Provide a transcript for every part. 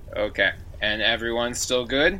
Okay. And everyone's still good?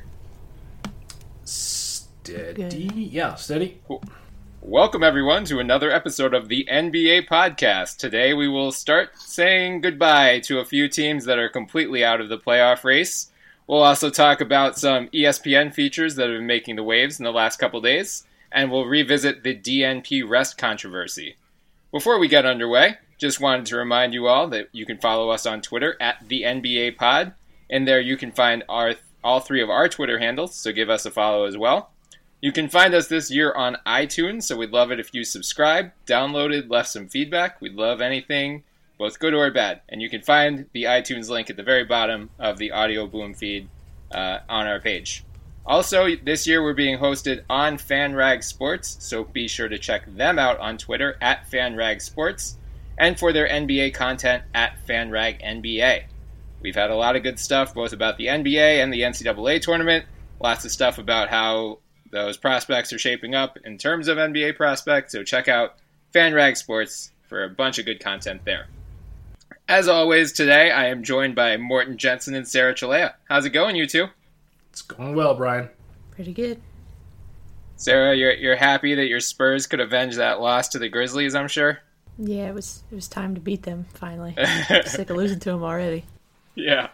Steady. Yeah, steady. Cool. Welcome, everyone, to another episode of the NBA podcast. Today we will start saying goodbye to a few teams that are completely out of the playoff race. We'll also talk about some ESPN features that have been making the waves in the last couple days, and we'll revisit the DNP rest controversy. Before we get underway, just wanted to remind you all that you can follow us on Twitter at the NBA Pod, and there you can find all three of our Twitter handles, so give us a follow as well. You can find us this year on iTunes, so we'd love it if you subscribed, downloaded, left some feedback. We'd love anything, both good or bad. And you can find the iTunes link at the very bottom of the Audio Boom feed on our page. Also, this year we're being hosted on FanRag Sports, so be sure to check them out on Twitter at FanRag Sports, and for their NBA content at FanRag NBA. We've had a lot of good stuff, both about the NBA and the NCAA tournament. Lots of stuff about how those prospects are shaping up in terms of NBA prospects, so check out FanRag Sports for a bunch of good content there. As always, today I am joined by Morton Jensen and Sarah Chalea. How's it going, you two? It's going well, Brian. Pretty good. Sarah, you're happy that your Spurs could avenge that loss to the Grizzlies, I'm sure? Yeah, it was time to beat them, finally. Sick of losing to them already. Yeah.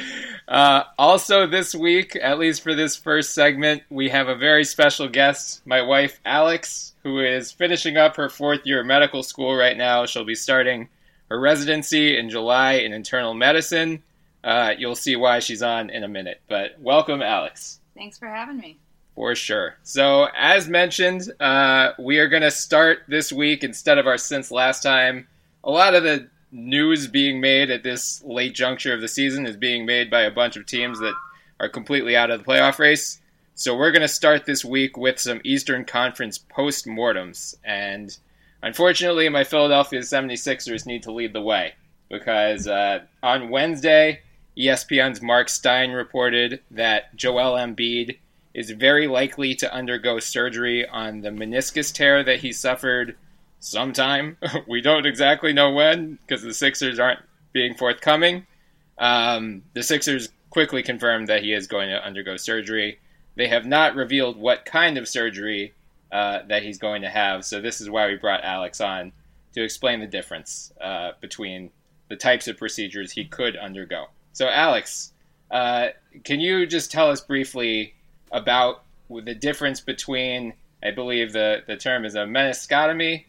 Also this week, at least for this first segment, we have a very special guest, my wife, Alex, who is finishing up her fourth year of medical school right now. She'll be starting her residency in July in internal medicine. You'll see why she's on in a minute, but welcome, Alex. Thanks for having me. For sure. So, as mentioned, we are going to start this week instead of our since last time. A lot of the news being made at this late juncture of the season is being made by a bunch of teams that are completely out of the playoff race. So we're going to start this week with some Eastern Conference post-mortems. And unfortunately, my Philadelphia 76ers need to lead the way. Because on Wednesday, ESPN's Mark Stein reported that Joel Embiid is very likely to undergo surgery on the meniscus tear that he suffered sometime. We don't exactly know when, because the Sixers aren't being forthcoming. The Sixers quickly confirmed that he is going to undergo surgery. They have not revealed what kind of surgery that he's going to have, so this is why we brought Alex on to explain the difference between the types of procedures he could undergo. So Alex, can you just tell us briefly about the difference between, I believe the term is a meniscectomy,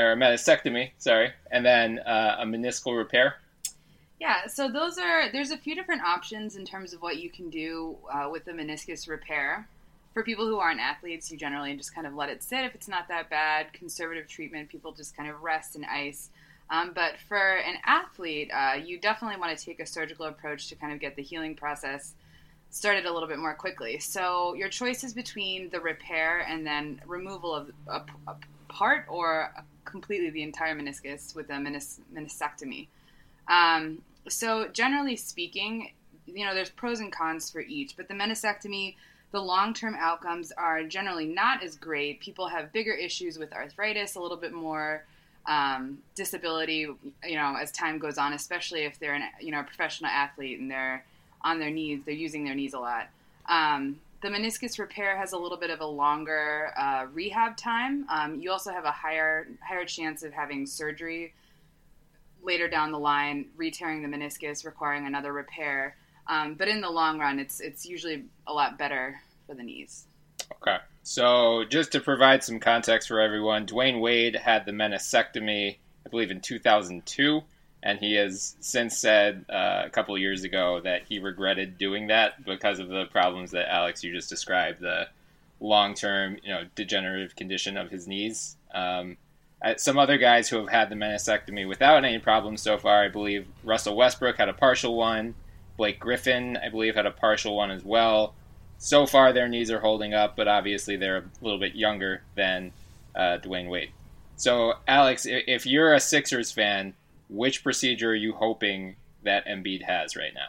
and then a meniscal repair? Yeah, so there's a few different options in terms of what you can do with the meniscus repair. For people who aren't athletes, you generally just kind of let it sit. If it's not that bad, conservative treatment, people just kind of rest and ice. But for an athlete, you definitely want to take a surgical approach to kind of get the healing process started a little bit more quickly. So your choice is between the repair and then removal of a part or completely the entire meniscus with a meniscectomy. So generally speaking, there's pros and cons for each, but the meniscectomy, the long-term outcomes are generally not as great. People have bigger issues with arthritis, a little bit more disability, as time goes on, especially if they're a professional athlete and they're on their knees, they're using their knees a lot. The meniscus repair has a little bit of a longer rehab time. You also have a higher chance of having surgery later down the line, re-tearing the meniscus, requiring another repair. But in the long run, it's usually a lot better for the knees. Okay. So just to provide some context for everyone, Dwayne Wade had the meniscectomy, I believe, in 2002. And he has since said a couple of years ago that he regretted doing that because of the problems that, Alex, you just described, the long-term, degenerative condition of his knees. Some other guys who have had the meniscectomy without any problems so far, I believe Russell Westbrook had a partial one. Blake Griffin, I believe, had a partial one as well. So far, their knees are holding up, but obviously they're a little bit younger than Dwayne Wade. So, Alex, if you're a Sixers fan, which procedure are you hoping that Embiid has right now?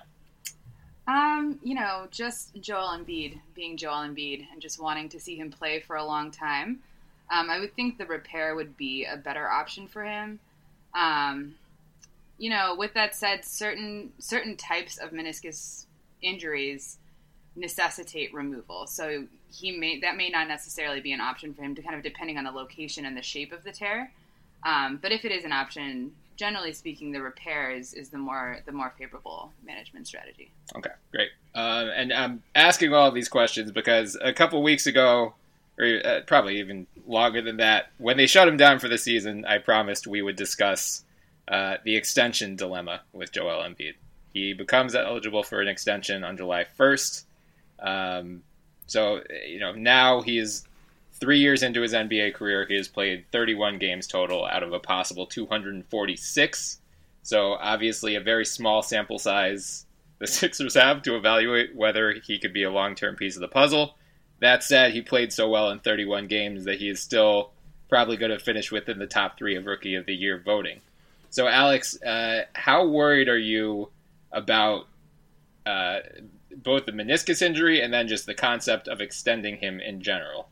Just Joel Embiid, being Joel Embiid, and just wanting to see him play for a long time. I would think the repair would be a better option for him. With that said, certain types of meniscus injuries necessitate removal. So that may not necessarily be an option for him, to kind of depending on the location and the shape of the tear. But if it is an option, generally speaking, the repair is the more favorable management strategy. Okay, great. And I'm asking all of these questions because a couple weeks ago, or probably even longer than that, when they shut him down for the season, I promised we would discuss the extension dilemma with Joel Embiid. He becomes eligible for an extension on July 1st. So, now he is 3 years into his NBA career. He has played 31 games total out of a possible 246. So obviously a very small sample size the Sixers have to evaluate whether he could be a long-term piece of the puzzle. That said, he played so well in 31 games that he is still probably going to finish within the top 3 of Rookie of the Year voting. So Alex, how worried are you about both the meniscus injury and then just the concept of extending him in general?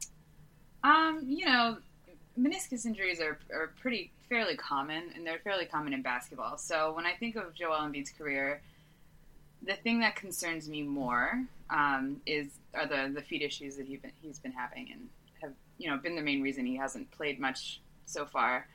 Meniscus injuries are fairly common, and they're fairly common in basketball. So when I think of Joel Embiid's career, the thing that concerns me more are the feet issues that he's been having, and have been the main reason he hasn't played much so far.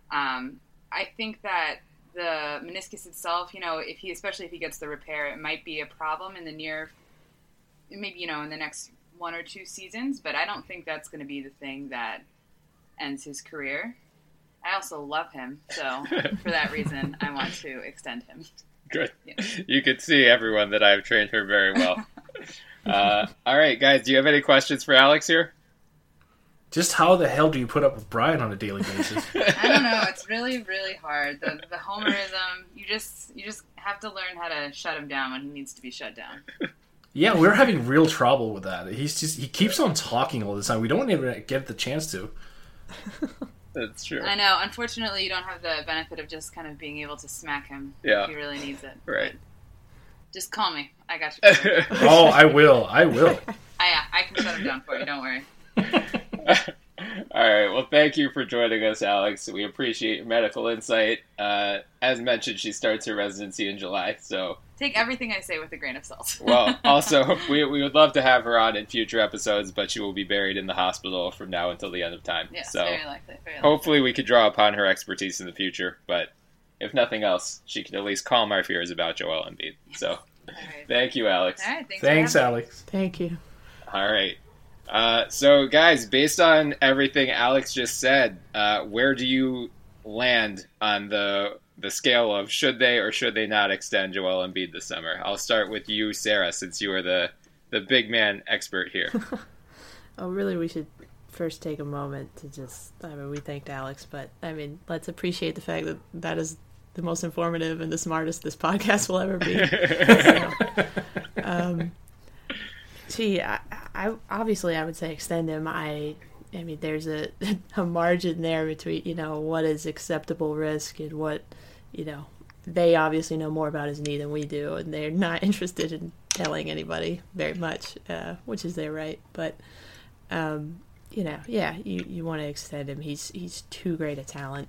I think that the meniscus itself, especially if he gets the repair, it might be a problem in the in the next 1 or 2 seasons, but I don't think that's going to be the thing that ends his career. I also love him, so for that reason, I want to extend him. Good. Yeah. You could see, everyone, that I've trained her very well. All right, guys, do you have any questions for Alex here? Just how the hell do you put up with Brian on a daily basis? I don't know. It's really, really hard. The homerism, you just have to learn how to shut him down when he needs to be shut down. Yeah, we're having real trouble with that. He keeps on talking all the time. We don't even get the chance to. That's true. I know. Unfortunately, you don't have the benefit of just kind of being able to smack him if he really needs it. Right. But just call me. I got you covered. Oh, I will. I can shut him down for you. Don't worry. All right. Well, thank you for joining us, Alex. We appreciate your medical insight. As mentioned, she starts her residency in July, so take everything I say with a grain of salt. Well, also, we would love to have her on in future episodes, but she will be buried in the hospital from now until the end of time. Yes, so very likely. Hopefully we could draw upon her expertise in the future, but if nothing else, she can at least calm our fears about Joel Embiid. So All right. Thank you, Alex. All right, thanks Alex. Thank you. All right. So, guys, based on everything Alex just said, where do you land on the scale of should they or should they not extend Joel Embiid this summer? I'll start with you, Sarah, since you are the big man expert here. Oh, really, we should first take a moment to we thanked Alex, but, let's appreciate the fact that is the most informative and the smartest this podcast will ever be. I obviously I would say extend him. I mean, there's a margin there between, what is acceptable risk and what, they obviously know more about his knee than we do, and they're not interested in telling anybody very much, which is their right. But, you want to extend him. He's too great a talent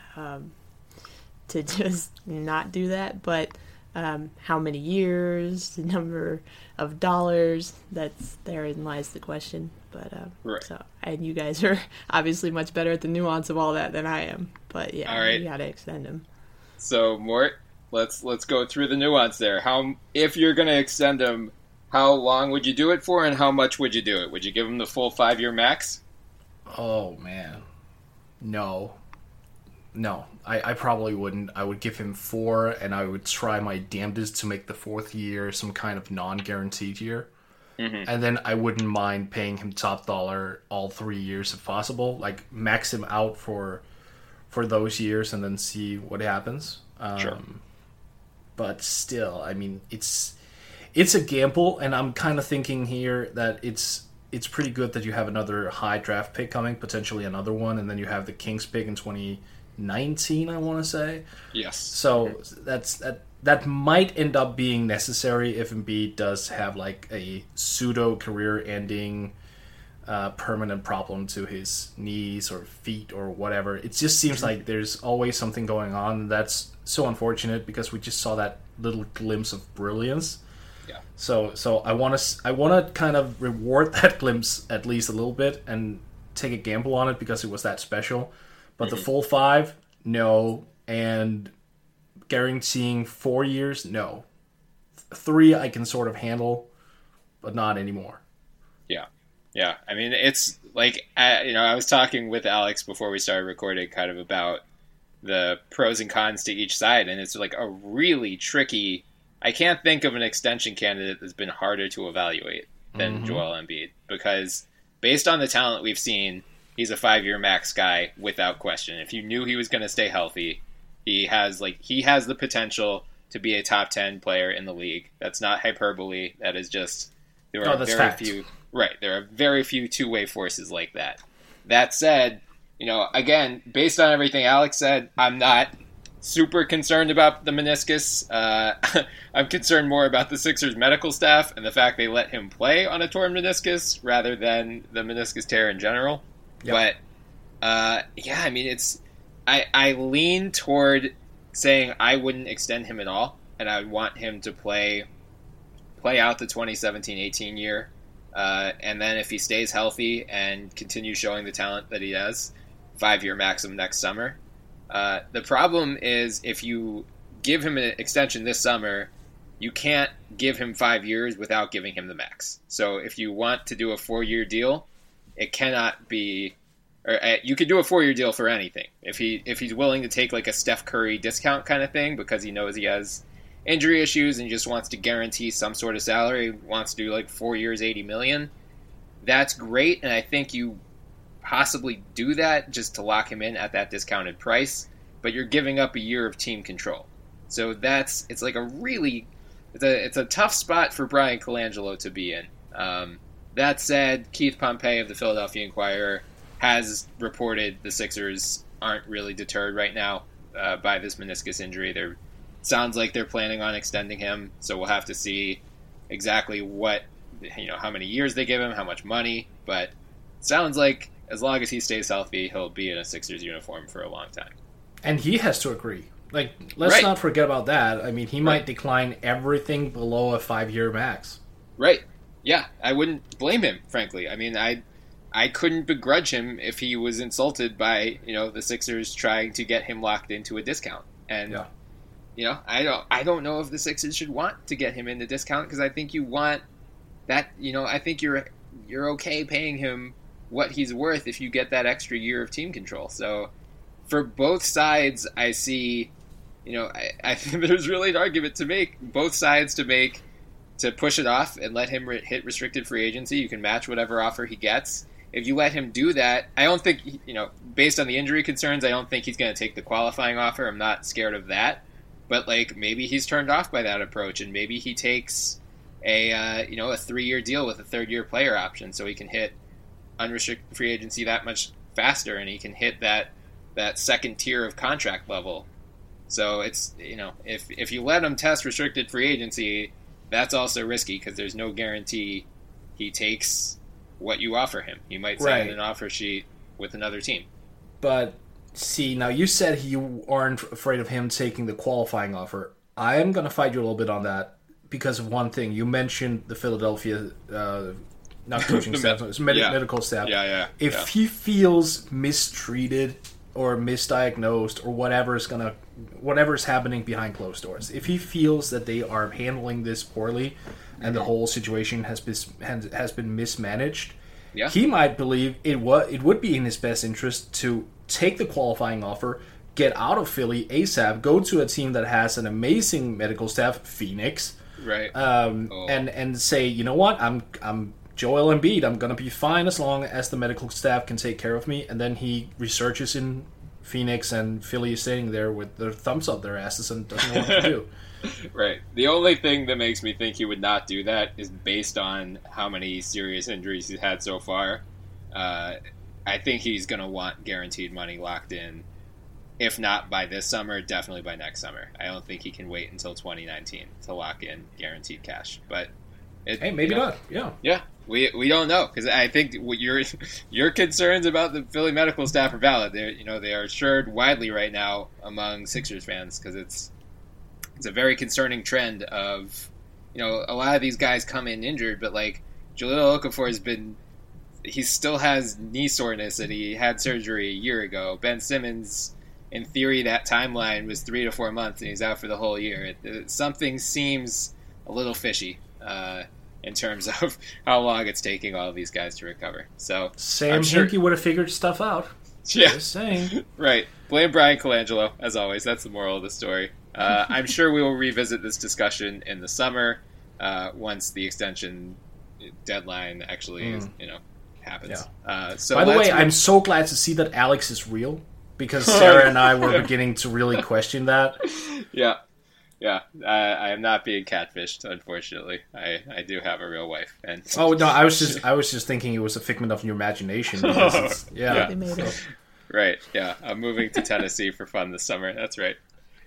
to just not do that. But how many years, the number of dollars, therein lies the question. But right. So, and you guys are obviously much better at the nuance of all that than I am. But yeah, all right. You got to extend him. So Mort, let's go through the nuance there. If you're going to extend him, how long would you do it for, and how much would you do it? Would you give him the full 5-year max? Oh man, no, I probably wouldn't. I would give him 4, and I would try my damnedest to make the 4th year some kind of non-guaranteed year. Mm-hmm. And then I wouldn't mind paying him top dollar all 3 years if possible. Like max him out for those years and then see what happens. Sure. But still, it's a gamble, and I'm kind of thinking here that it's pretty good that you have another high draft pick coming, potentially another one, and then you have the Kings pick in 2019, I want to say. Yes. So that might end up being necessary if Embiid does have like a pseudo career-ending permanent problem to his knees or feet or whatever. It just seems like there's always something going on. That's so unfortunate because we just saw that little glimpse of brilliance Yeah. So I want to kind of reward that glimpse at least a little bit and take a gamble on it because it was that special. But the full 5, no, and guaranteeing 4 years, no. 3 I can sort of handle, but not anymore. Yeah. I mean, it's like I was talking with Alex before we started recording, kind of about the pros and cons to each side, and it's like a really tricky. I can't think of an extension candidate that's been harder to evaluate than Joel Embiid, because based on the talent we've seen, he's a 5-year max guy without question. If you knew he was going to stay healthy, he has the potential to be a top 10 player in the league. That's not hyperbole. That is just there are very few. Right, there are very few two-way forces like that. That said, again, based on everything Alex said, I'm not super concerned about the meniscus. I'm concerned more about the Sixers medical staff and the fact they let him play on a torn meniscus rather than the meniscus tear in general. Yep. But I mean, I lean toward saying I wouldn't extend him at all, and I would want him to play out the 2017-18 year, and then if he stays healthy and continues showing the talent that he has, 5-year maximum next summer. The problem is if you give him an extension this summer, you can't give him 5 years without giving him the max. So if you want to do a 4-year deal, it cannot be, or you could do a 4-year deal for anything. If he's willing to take like a Steph Curry discount kind of thing because he knows he has injury issues and he just wants to guarantee some sort of salary, wants to do like 4 years, $80 million, that's great. And I think you possibly do that just to lock him in at that discounted price, but you're giving up a year of team control. So it's a tough spot for Brian Colangelo to be in. That said, Keith Pompey of the Philadelphia Inquirer has reported the Sixers aren't really deterred right now by this meniscus injury. Sounds like they're planning on extending him, so we'll have to see exactly how many years they give him, how much money, but sounds like as long as he stays healthy, he'll be in a Sixers uniform for a long time. And he has to agree. Let's not forget about that. I mean, he might decline everything below a 5-year max. Right. Yeah, I wouldn't blame him, frankly. I mean, I couldn't begrudge him if he was insulted by, the Sixers trying to get him locked into a discount. And, I don't know if the Sixers should want to get him into discount, because I think you want that, I think you're okay paying him what he's worth if you get that extra year of team control. So for both sides, I see, I think there's really an argument to make, both sides to push it off and let him hit restricted free agency. You can match whatever offer he gets. If you let him do that, I don't think, based on the injury concerns, I don't think he's going to take the qualifying offer. I'm not scared of that. But, maybe he's turned off by that approach, and maybe he takes a 3-year deal with a 3rd-year player option so he can hit unrestricted free agency that much faster, and he can hit that second tier of contract level. So it's, if you let him test restricted free agency, that's also risky because there's no guarantee he takes what you offer him. He might sign an offer sheet with another team. But see, now you said you aren't afraid of him taking the qualifying offer. I am going to fight you a little bit on that because of one thing. You mentioned the Philadelphia not coaching staff, it's medical staff. Yeah. If he feels mistreated or misdiagnosed or whatever's happening behind closed doors, if he feels that they are handling this poorly and the whole situation has been mismanaged, he might believe it would be in his best interest to take the qualifying offer, get out of Philly ASAP, go to a team that has an amazing medical staff, Phoenix, right? And say, you know what, I'm Joel Embiid, I'm going to be fine as long as the medical staff can take care of me. And then he researches in Phoenix, and Philly is sitting there with their thumbs up their asses and doesn't know what to do. Right. The only thing that makes me think he would not do that is based on how many serious injuries he's had so far. I think he's going to want guaranteed money locked in, if not by this summer, definitely by next summer. I don't think he can wait until 2019 to lock in guaranteed cash. But maybe not. Yeah. Yeah. We don't know, because I think what your concerns about the Philly medical staff are valid. They are shared widely right now among Sixers fans, because it's a very concerning trend of a lot of these guys come in injured, but like Jahlil Okafor he still has knee soreness and he had surgery a year ago. Ben Simmons, in theory, that timeline was 3 to 4 months and he's out for the whole year. Something seems a little fishy in terms of how long it's taking all of these guys to recover. So Sam Hinkie would have figured stuff out. Yeah. Just saying. Right. Blame Brian Colangelo, as always. That's the moral of the story. I'm sure we will revisit this discussion in the summer once the extension deadline actually happens. Yeah. So by the way, I'm so glad to see that Alex is real, because Sarah and I were beginning to really question that. Yeah. I am not being catfished, unfortunately. I do have a real wife. And oh no, I was just thinking it was a figment of your imagination. Because They made it. Right. Yeah, I'm moving to Tennessee for fun this summer. That's right.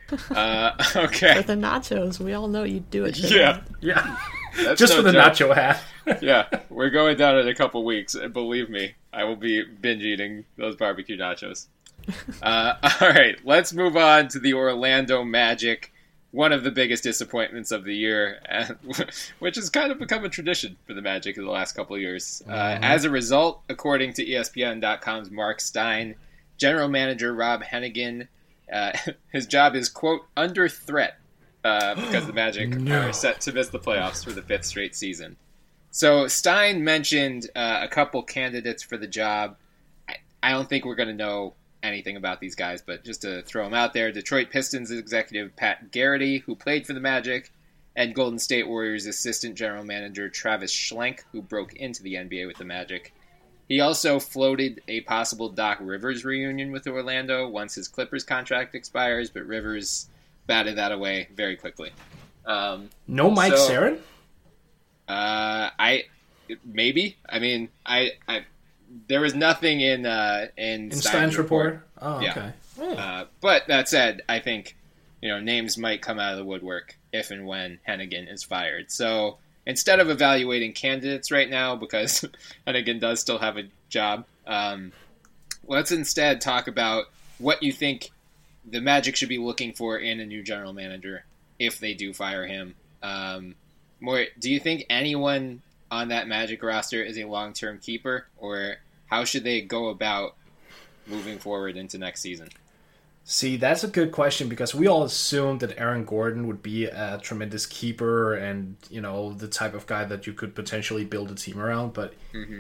Okay. For the nachos, we all know you do it. Yeah. That's just for the joke. Nacho hat. Yeah, we're going down in a couple weeks, and believe me, I will be binge eating those barbecue nachos. All right, let's move on to the Orlando Magic. One of the biggest disappointments of the year, which has kind of become a tradition for the Magic in the last couple of years. As a result, according to ESPN.com's Mark Stein, general manager Rob Hennigan, his job is, quote, under threat because the Magic are set to miss the playoffs for the 5th straight season. So Stein mentioned a couple candidates for the job. I don't think we're going to know anything about these guys, but just to throw them out there, Detroit Pistons executive Pat Garrity, who played for the Magic, and Golden State Warriors assistant general manager Travis Schlenk, who broke into the NBA with the Magic. He also floated a possible Doc Rivers reunion with Orlando once his Clippers contract expires, but Rivers batted that away very quickly. No Mike Sarin? Maybe. I mean, there was nothing in Stein's report. Oh, yeah. Okay. But that said, I think names might come out of the woodwork if and when Hennigan is fired. So instead of evaluating candidates right now, because Hennigan does still have a job, let's instead talk about what you think the Magic should be looking for in a new general manager if they do fire him. Do you think anyone on that Magic roster is a long-term keeper, or how should they go about moving forward into next season? See, that's a good question, because we all assumed that Aaron Gordon would be a tremendous keeper and, the type of guy that you could potentially build a team around, but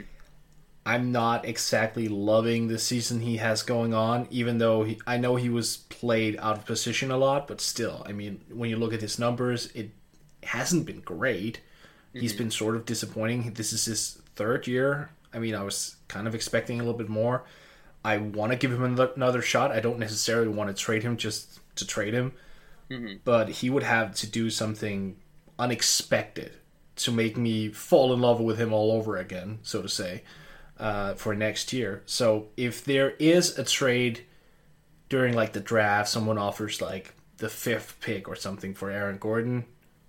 I'm not exactly loving the season he has going on, even though I know he was played out of position a lot, but still, I mean, when you look at his numbers, it hasn't been great. He's been sort of disappointing. This is his 3rd year. I mean, I was kind of expecting a little bit more. I want to give him another shot. I don't necessarily want to trade him just to trade him. But he would have to do something unexpected to make me fall in love with him all over again, so to say, for next year. So if there is a trade during like the draft, someone offers like the 5th pick or something for Aaron Gordon,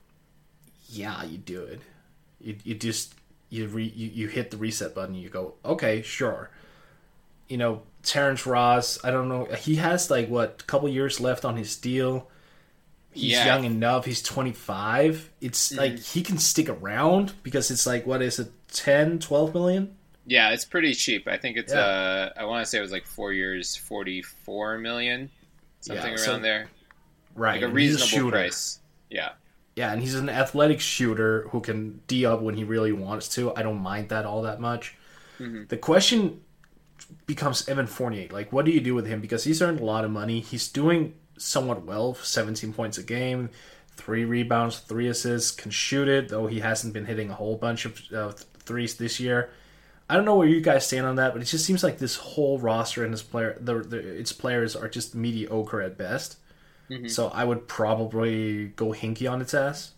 yeah, you do it. You hit the reset button. You go, okay, sure. Terrence Ross, I don't know. He has a couple years left on his deal. He's young enough. He's 25. It's like he can stick around because it's like, what is it, 10, 12 million? Yeah, it's pretty cheap. I think it's I want to say it was like 4 years, 44 million, something around there. Right, like a reasonable price. Yeah. Yeah, and he's an athletic shooter who can D up when he really wants to. I don't mind that all that much. The question becomes Evan Fournier. Like, what do you do with him? Because he's earned a lot of money. He's doing somewhat well, 17 points a game, 3 rebounds, 3 assists, can shoot it, though he hasn't been hitting a whole bunch of threes this year. I don't know where you guys stand on that, but it just seems like this whole roster and its players are just mediocre at best. So I would probably go Hinkie on its ass.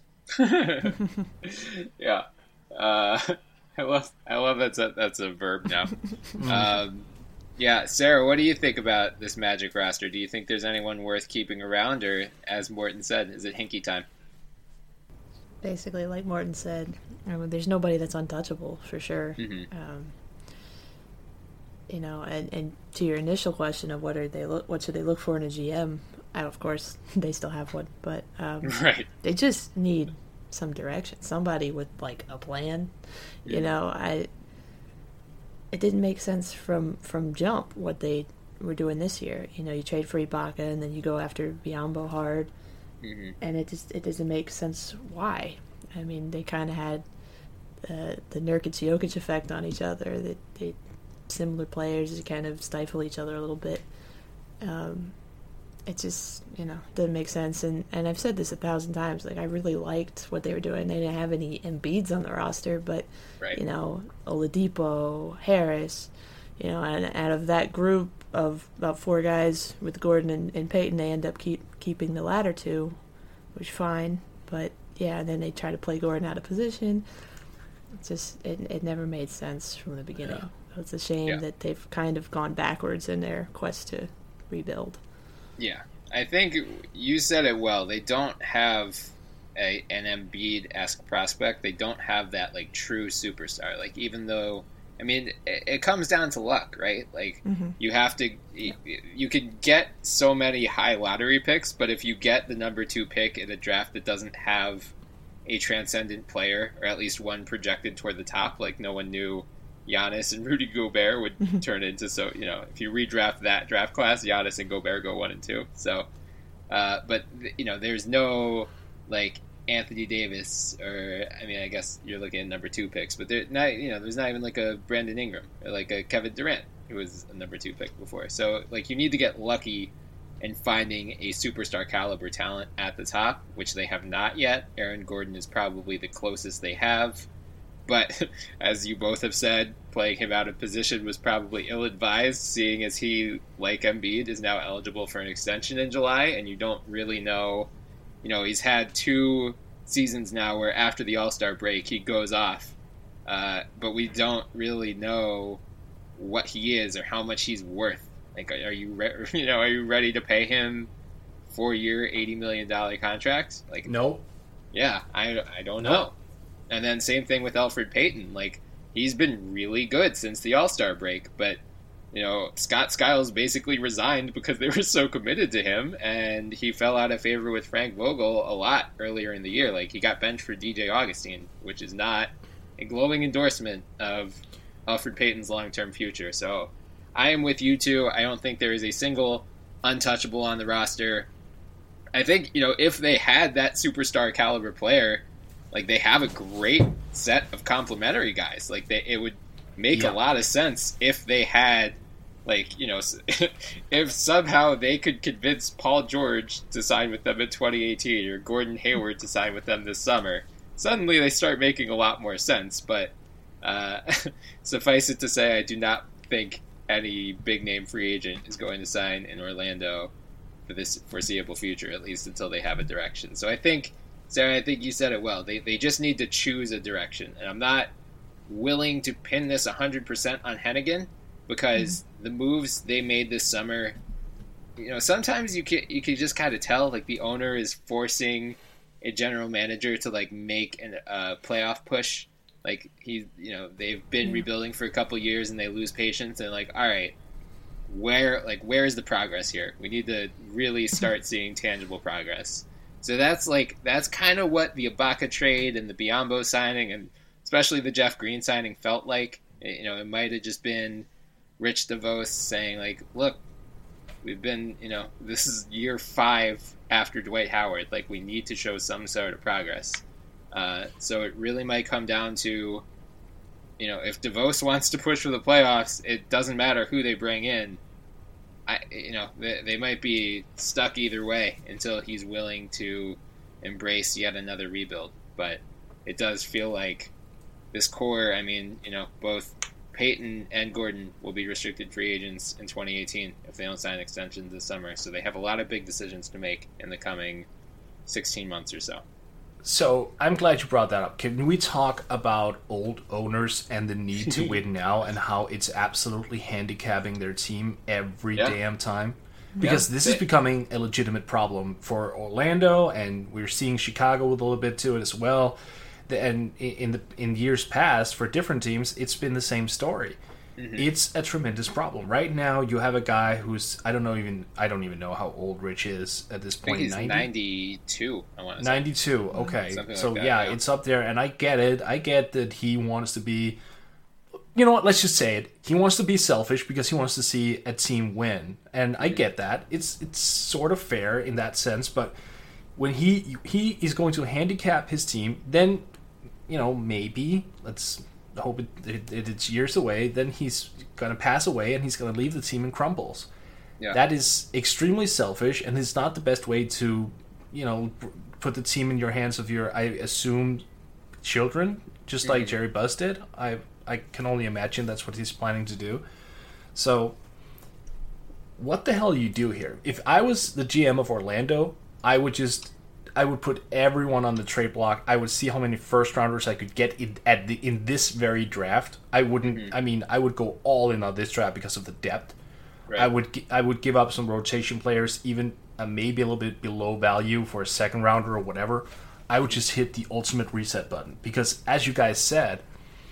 Yeah. I love that's a verb now. Yeah, Sarah, what do you think about this Magic roster? Do you think there's anyone worth keeping around, or as Morton said, is it Hinkie time? Basically, like Morton said, there's nobody that's untouchable for sure. And to your initial question of what should they look for in a GM? Of course, they still have one, but right. They just need some direction, somebody with like a plan. Yeah. You know, it didn't make sense from jump what they were doing this year. You know, you trade for Ibaka and then you go after Biyombo hard, and it doesn't make sense why. I mean, they kind of had the Nurkic-Jokic effect on each other. They similar players kind of stifle each other a little bit. It just, you know, doesn't make sense. And I've said this 1,000 times. Like, I really liked what they were doing. They didn't have any Embiids on the roster, but, you know, Oladipo, Harris, you know, and out of that group of about 4 guys with Gordon and Payton, they end up keeping the latter 2, which fine. But, yeah, and then they try to play Gordon out of position. It's just, it never made sense from the beginning. Yeah. It's a shame that they've kind of gone backwards in their quest to rebuild. Yeah, I think you said it well. They don't have an Embiid-esque prospect. They don't have that, like, true superstar. Like, even though, I mean, it comes down to luck, right? Like, you have to, you could get so many high lottery picks, but if you get the number 2 pick in a draft that doesn't have a transcendent player, or at least one projected toward the top, like no one knew Giannis and Rudy Gobert would turn into. So, you know, if you redraft that draft class, Giannis and Gobert go 1 and 2. So, but, you know, there's no, like, Anthony Davis, or, I mean, I guess you're looking at number 2 picks, but there's not even like a Brandon Ingram or like a Kevin Durant who was a number 2 pick before. So, like, you need to get lucky in finding a superstar caliber talent at the top, which they have not yet. Aaron Gordon is probably the closest they have. But as you both have said, playing him out of position was probably ill-advised, seeing as he, like Embiid, is now eligible for an extension in July, and you don't really know. You know, he's had 2 seasons now where after the All-Star break he goes off, but we don't really know what he is or how much he's worth. Like, are you ready to pay him 4-year, $80 million contract? Like, no. Yeah, I don't know. And then same thing with Elfrid Payton. Like, he's been really good since the All-Star break, but, you know, Scott Skiles basically resigned because they were so committed to him, and he fell out of favor with Frank Vogel a lot earlier in the year. Like, he got benched for DJ Augustine, which is not a glowing endorsement of Elfrid Payton's long-term future. So I am with you two. I don't think there is a single untouchable on the roster. I think, you know, if they had that superstar caliber player, like, they have a great set of complementary guys. Like, it would make a lot of sense if they had, like, you know, if somehow they could convince Paul George to sign with them in 2018 or Gordon Hayward to sign with them this summer. Suddenly they start making a lot more sense. But suffice it to say, I do not think any big-name free agent is going to sign in Orlando for this foreseeable future, at least until they have a direction. So I think, Sarah, I think you said it well. They just need to choose a direction. And I'm not willing to pin this 100% on Hennigan because the moves they made this summer, you know, sometimes you can just kind of tell, like, the owner is forcing a general manager to, like, make a playoff push. Like, they've been rebuilding for a couple years and they lose patience and, like, all right, where is the progress here? We need to really start seeing tangible progress. So that's kind of what the Ibaka trade and the Biyombo signing and especially the Jeff Green signing felt like. You know, it might have just been Rich DeVos saying, like, look, we've been, you know, this is year 5 after Dwight Howard. Like, we need to show some sort of progress. So it really might come down to, you know, if DeVos wants to push for the playoffs, it doesn't matter who they bring in. They might be stuck either way until he's willing to embrace yet another rebuild. But it does feel like this core, I mean, you know, both Payton and Gordon will be restricted free agents in 2018 if they don't sign extensions this summer. So they have a lot of big decisions to make in the coming 16 months or so. So I'm glad you brought that up. Can we talk about old owners and the need to win now and how it's absolutely handicapping their team every damn time? Because this is becoming a legitimate problem for Orlando, and we're seeing Chicago with a little bit to it as well. And in years past, for different teams, it's been the same story. it's a tremendous problem. Right now, you have a guy who's I don't even know how old Rich is at this I think point. he's 92. I want to say 92. Okay, Something so like that, yeah, yeah. it's up there, and I get it. I get that he wants to be. You know what? Let's just say it. He wants to be selfish because he wants to see a team win, and I get that. It's sort of fair in that sense, but when he is going to handicap his team, then maybe let's hope it's years away. Then he's going to pass away, and he's going to leave the team in crumbles. Yeah. That is extremely selfish, and it's not the best way to put the team in your hands of your, I assume, children, just like Jerry Buss did. I can only imagine that's what he's planning to do. So, what the hell do you do here? If I was the GM of Orlando, I would put everyone on the trade block. I would see how many first rounders I could get in this very draft. I wouldn't. I mean, I would go all in on this draft because of the depth. Right. I would give up some rotation players, even maybe a little bit below value for a second rounder or whatever. I would just hit the ultimate reset button because, as you guys said,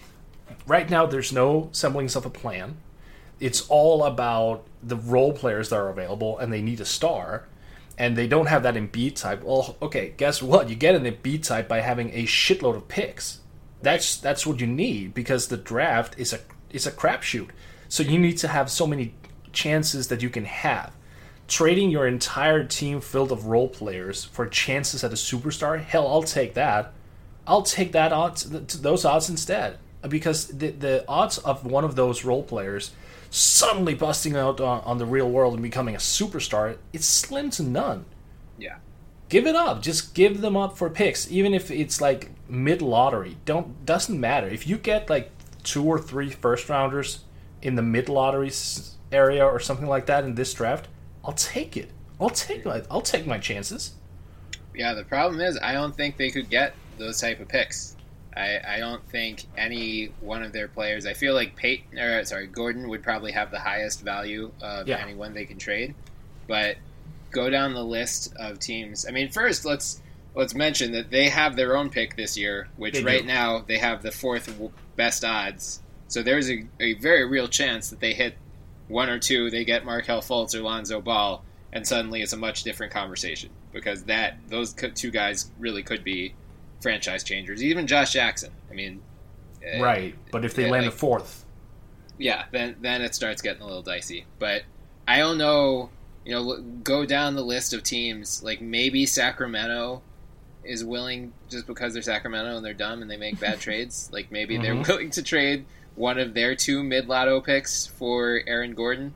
right now there's no semblance of a plan. It's all about the role players that are available, and they need a star, and they don't have that Embiid type. Well, okay, guess what? You get an Embiid type by having a shitload of picks. That's what you need because the draft is a crapshoot. So you need to have so many chances that you can have. Trading your entire team filled of role players for chances at a superstar, hell, I'll take that. I'll take those odds instead. Because the odds of one of those role players suddenly busting out on the real world and becoming a superstar, it's slim to none. Yeah. Give it up. Just give them up for picks, even if it's like mid-lottery. Doesn't matter. If you get like 2 or 3 first rounders in the mid-lottery area or something like that in this draft, I'll take it. I'll take my chances. Yeah, the problem is I don't think they could get those type of picks. I don't think any one of their players. I feel like Gordon would probably have the highest value of anyone they can trade. But go down the list of teams. I mean, first let's mention that they have their own pick this year, which right now they have the 4th best odds. So there's a very real chance that they hit 1 or 2. They get Markelle Fultz or Lonzo Ball, and suddenly it's a much different conversation because those 2 guys really could be franchise changers. Even Josh Jackson. I mean, right. But if they land a 4th, yeah, then it starts getting a little dicey. But I don't know. Go down the list of teams. Like maybe Sacramento is willing just because they're Sacramento and they're dumb and they make bad trades. Like maybe they're willing to trade one of their 2 mid-lotto picks for Aaron Gordon,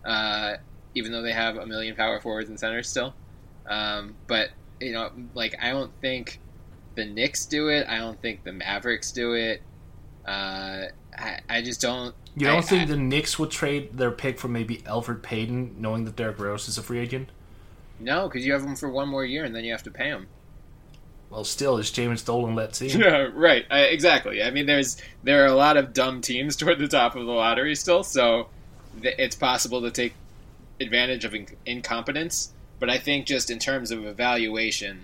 even though they have a million power forwards and centers still. But I don't think the Knicks do it. I don't think the Mavericks do it. I just don't. You don't think the Knicks would trade their pick for maybe Elfrid Payton, knowing that Derrick Rose is a free agent? No, because you have him for 1 more year and then you have to pay him. Well, still, it's James Dolan. Let's see. Yeah, right. Exactly. I mean, there are a lot of dumb teams toward the top of the lottery still, so it's possible to take advantage of incompetence. But I think just in terms of evaluation,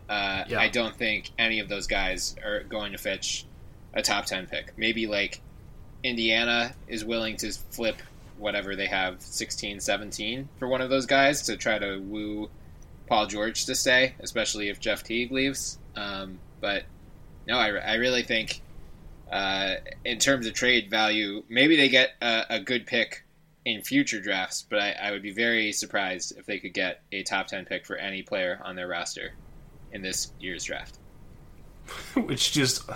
I don't think any of those guys are going to fetch a top 10 pick. Maybe like Indiana is willing to flip whatever they have, 16, 17 for one of those guys to try to woo Paul George to stay, especially if Jeff Teague leaves. But no, I really think in terms of trade value, maybe they get a good pick in future drafts, but I would be very surprised if they could get a top 10 pick for any player on their roster in this year's draft. Which just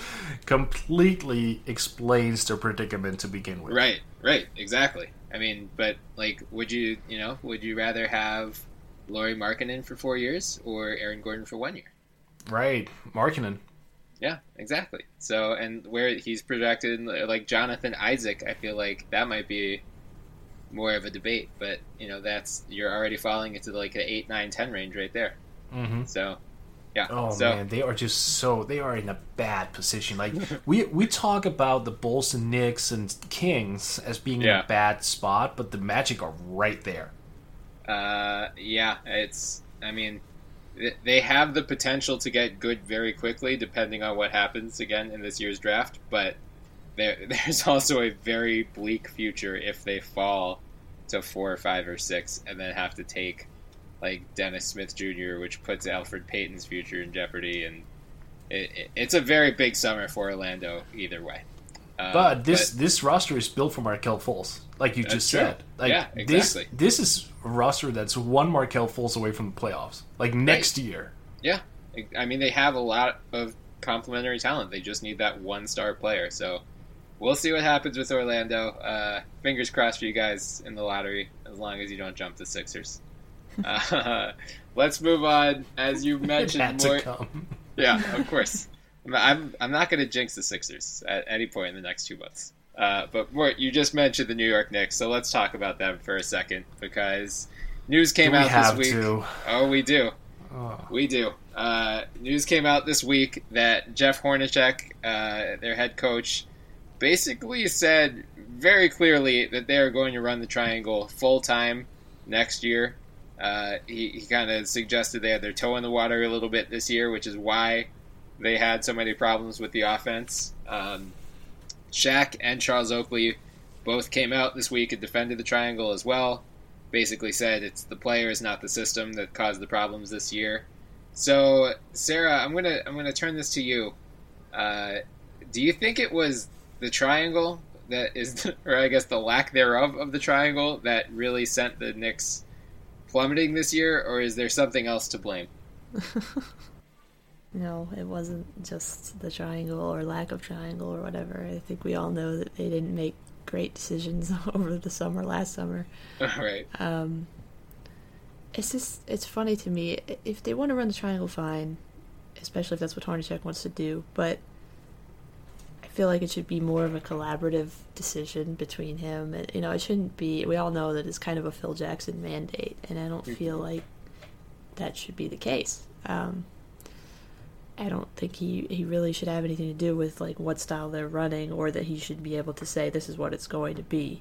completely explains their predicament to begin with. Right, exactly. I mean, but like, would you rather have Lauri Markkanen for 4 years or Aaron Gordon for 1 year? Right, Markkanen. Yeah, exactly. So, and where he's projected, like Jonathan Isaac, I feel like that might be more of a debate, but you're already falling into like the 8, 9, 10 range right there. Mm-hmm. So, yeah. Oh man, they are in a bad position. Like we talk about the Bulls and Knicks and Kings as being in a bad spot, but the Magic are right there. They have the potential to get good very quickly, depending on what happens again in this year's draft. But there's also a very bleak future if they fall to 4 or 5 or 6 and then have to take like Dennis Smith Jr., which puts Alfred Payton's future in jeopardy, and it's a very big summer for Orlando either way. But this roster is built for Markelle Fultz, like you just said. Like, yeah, exactly. This is a roster that's one Markelle Fultz away from the playoffs, like next year. Yeah, I mean they have a lot of complementary talent. They just need that one star player. So we'll see what happens with Orlando. Fingers crossed for you guys in the lottery, as long as you don't jump the Sixers. Let's move on. As you mentioned, Had to come. Yeah, of course. I'm not going to jinx the Sixers at any point in the next 2 months. But Mort, you just mentioned the New York Knicks, so let's talk about them for a second, because news came out this week. Oh, we do. Oh. We do. News came out this week that Jeff Hornacek, their head coach, basically said very clearly that they are going to run the triangle full-time next year. He kind of suggested they had their toe in the water a little bit this year, which is why they had so many problems with the offense. Shaq and Charles Oakley both came out this week and defended the triangle as well. Basically said it's the players, not the system, that caused the problems this year. So, Sarah, I'm gonna turn this to you. Do you think it was the triangle that is, or I guess the lack thereof of the triangle, that really sent the Knicks plummeting this year, or is there something else to blame? No, it wasn't just the triangle or lack of triangle or whatever. I think we all know that they didn't make great decisions over the last summer. Right. It's funny to me. If they want to run the triangle, fine, especially if that's what Hornacek wants to do, but I feel like it should be more of a collaborative decision between him. And, it shouldn't be, we all know that it's kind of a Phil Jackson mandate, and I don't feel like that should be the case. I don't think he really should have anything to do with like what style they're running, or that he should be able to say this is what it's going to be.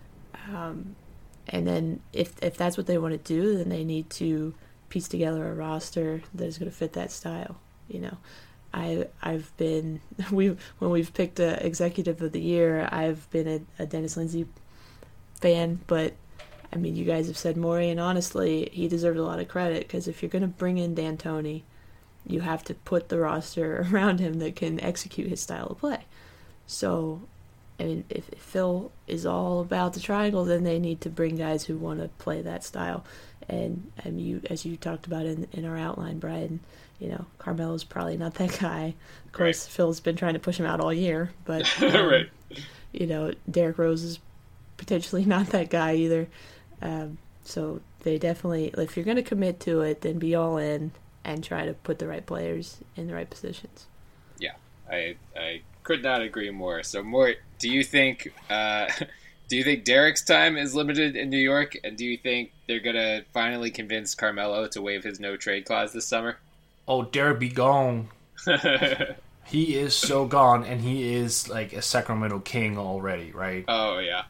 And then if that's what they want to do, then they need to piece together a roster that is going to fit that style. I've been when we've picked a executive of the year, I've been a Dennis Lindsey fan, but I mean, you guys have said Morey, and honestly, he deserves a lot of credit, because if you're going to bring in D'Antoni, you have to put the roster around him that can execute his style of play. So, I mean, if Phil is all about the triangle, then they need to bring guys who want to play that style. And you, as you talked about in our outline, Brian, Carmelo's probably not that guy. Of course, right. Phil's been trying to push him out all year, but right. Derrick Rose is potentially not that guy either. So they definitely, if you're going to commit to it, then be all in and try to put the right players in the right positions. Yeah, I could not agree more. So, Mort, do you think Derrick's time is limited in New York, and do you think they're gonna finally convince Carmelo to waive his no trade clause this summer? Oh, Derrick be gone. He is so gone, and he is like a Sacramento King already, right? Oh yeah.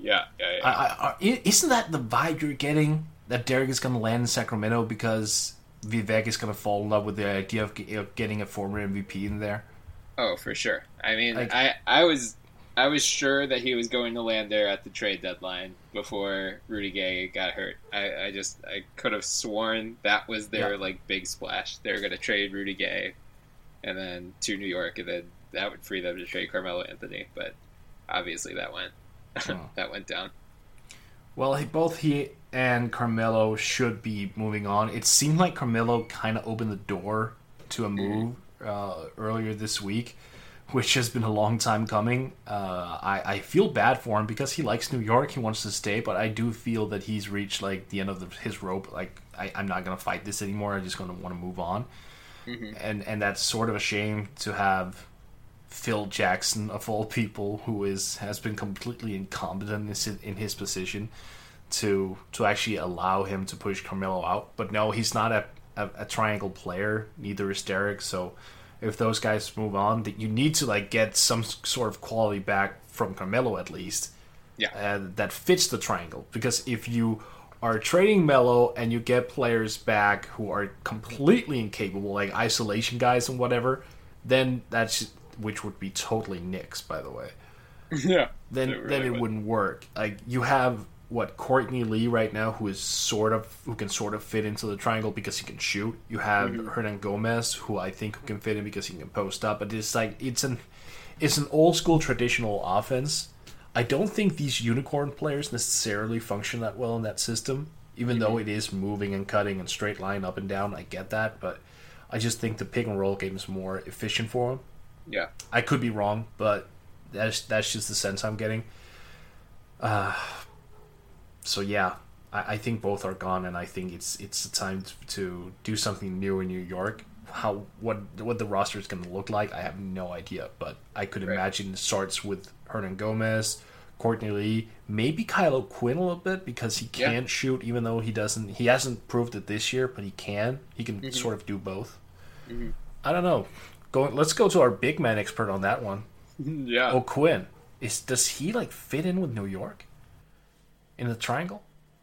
Isn't that the vibe you're getting? That Derrick is gonna land in Sacramento because Vivek is going to fall in love with the idea of getting a former MVP in there? Oh, for sure. I mean, I was sure that he was going to land there at the trade deadline before Rudy Gay got hurt. I could have sworn that was their big splash. They were going to trade Rudy Gay and then to New York, and then that would free them to trade Carmelo Anthony. But obviously that went down. Well, both he and Carmelo should be moving on. It seemed like Carmelo kind of opened the door to a move earlier this week, which has been a long time coming. I feel bad for him because he likes New York. He wants to stay, but I do feel that he's reached like the end of his rope. Like, I'm not going to fight this anymore. I'm just going to want to move on. Mm-hmm. And that's sort of a shame to have Phil Jackson, of all people, who has been completely incompetent in his position, to actually allow him to push Carmelo out. But no, he's not a triangle player. Neither is Derrick. So if those guys move on, you need to get some sort of quality back from Carmelo at least. Yeah, that fits the triangle. Because if you are trading Melo and you get players back who are completely incapable, like isolation guys and whatever, then which would be totally Knicks, by the way. Yeah. then really it would. wouldn't work. Like you have Courtney Lee right now, who can sort of fit into the triangle because he can shoot. You have Hernan Gomez, who I think can fit in because he can post up. But it's an old school traditional offense. I don't think these unicorn players necessarily function that well in that system, even though it is moving and cutting and straight line up and down. I get that, but I just think the pick and roll game is more efficient for him. Yeah. I could be wrong, but that's just the sense I'm getting. So yeah, I think both are gone, and I think it's the time to do something new in New York. What the roster is going to look like, I have no idea, but I could imagine it starts with Hernan Gomez, Courtney Lee, maybe Kyle O'Quinn a little bit because he can shoot, even though he hasn't proved it this year, but he can sort of do both. I don't know. Let's go to our big man expert on that one. Yeah. O'Quinn, does he fit in with New York in the triangle?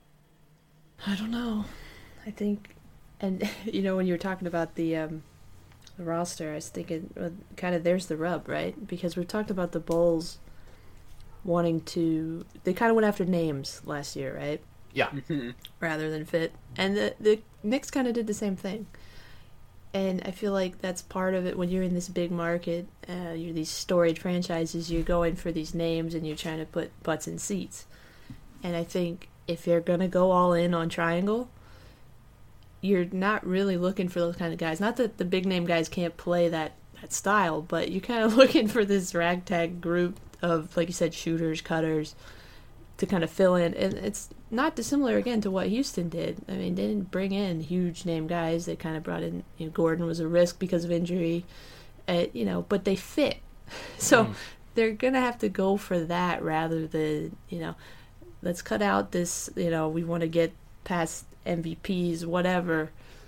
I don't know. I think, and when you were talking about the roster, I was thinking kind of there's the rub, right? Because we've talked about the Bulls wanting to, they kind of went after names last year, right? Yeah. Rather than fit. And the Knicks kind of did the same thing. And I feel like that's part of it when you're in this big market, you're these storied franchises, you're going for these names and you're trying to put butts in seats. And I think if you're going to go all in on triangle, you're not really looking for those kind of guys. Not that the big name guys can't play that style, but you're kind of looking for this ragtag group of, like you said, shooters, cutters, to kind of fill in. And it's not dissimilar, again, to what Houston did. I mean, they didn't bring in huge name guys. They kind of brought in, Gordon was a risk because of injury, but they fit. So they're going to have to go for that rather than, let's cut out this, we want to get past MVPs, whatever.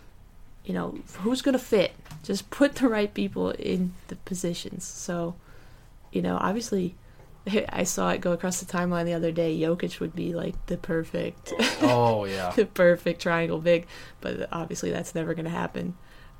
Who's going to fit? Just put the right people in the positions. So, obviously, I saw it go across the timeline the other day. Jokic would be like the perfect, oh yeah, the perfect triangle big, but obviously that's never going to happen.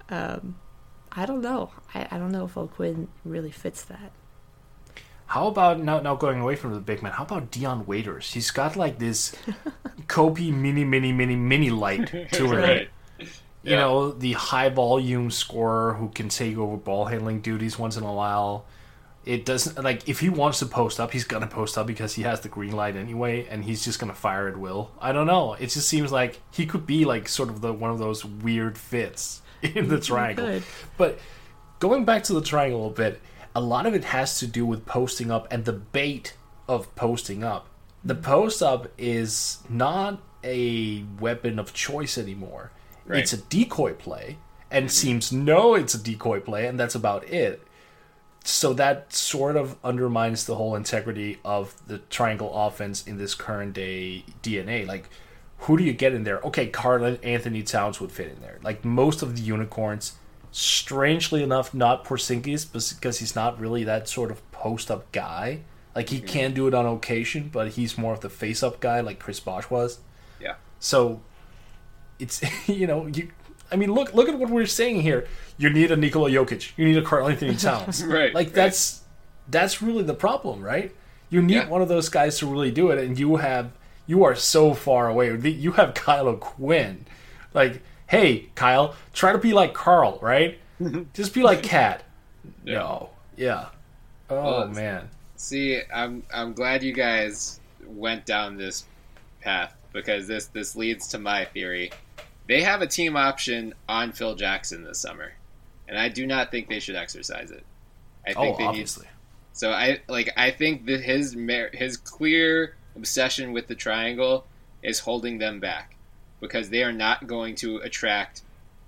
I don't know. I don't know if O'Quinn really fits that. How about now going away from the big man? How about Dion Waiters? He's got this Kobe mini light to him. Right. The high volume scorer who can take over ball handling duties once in a while. It doesn't if he wants to post up, he's gonna post up because he has the green light anyway, and he's just gonna fire at will. I don't know. It just seems like he could be sort of one of those weird fits in the triangle. But going back to the triangle a little bit, a lot of it has to do with posting up and the bait of posting up. The post up is not a weapon of choice anymore. Right. It's a decoy play, and teams know it's a decoy play, and that's about it. So that sort of undermines the whole integrity of the triangle offense in this current day DNA. Who do you get in there? Okay, Karl Anthony Towns would fit in there. Most of the unicorns, strangely enough, not Porzingis, because he's not really that sort of post-up guy. He can do it on occasion, but he's more of the face-up guy like Chris Bosh was. Yeah. So it's, look at what we're saying here. You need a Nikola Jokic. You need a Karl Anthony Towns. Right. That's really the problem, right? You need one of those guys to really do it, and you are so far away. You have Kyle O'Quinn. Hey, Kyle, try to be like Karl, right? Just be like Cat. Yeah. No. Yeah. Oh, man. See, I'm glad you guys went down this path, because this leads to my theory. They have a team option on Phil Jackson this summer, and I do not think they should exercise it. I think obviously. So I think that his clear obsession with the triangle is holding them back, because they are not going to attract.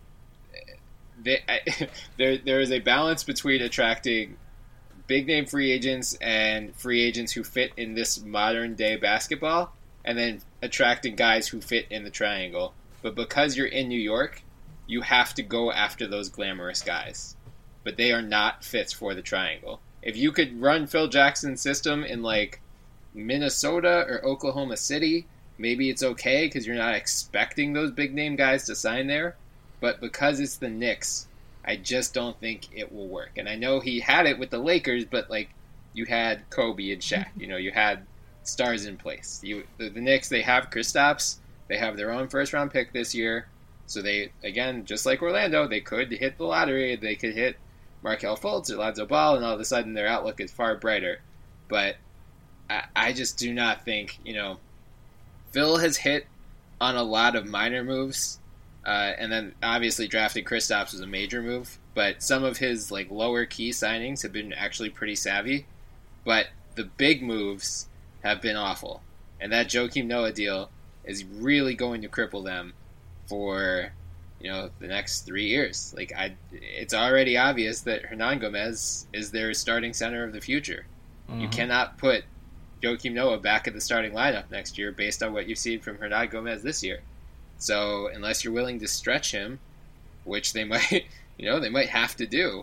There is a balance between attracting big name free agents and free agents who fit in this modern day basketball, and then attracting guys who fit in the triangle. But because you're in New York, you have to go after those glamorous guys. But they are not fits for the triangle. If you could run Phil Jackson's system in Minnesota or Oklahoma City, maybe it's okay because you're not expecting those big name guys to sign there. But because it's the Knicks, I just don't think it will work. And I know he had it with the Lakers, but you had Kobe and Shaq. You had stars in place. The Knicks, they have Kristaps. They have their own first-round pick this year. So they, again, just like Orlando, they could hit the lottery. They could hit Markelle Fultz or Lonzo Ball, and all of a sudden their outlook is far brighter. But I just do not think, Phil has hit on a lot of minor moves, and then obviously drafting Kristaps was a major move, but some of his lower key signings have been actually pretty savvy. But the big moves have been awful, and that Joakim Noah deal is really going to cripple them for the next 3 years. It's already obvious that Hernan Gomez is their starting center of the future. Mm-hmm. You cannot put Joakim Noah back in the starting lineup next year based on what you've seen from Hernan Gomez this year. So unless you're willing to stretch him, which they might, they might have to do,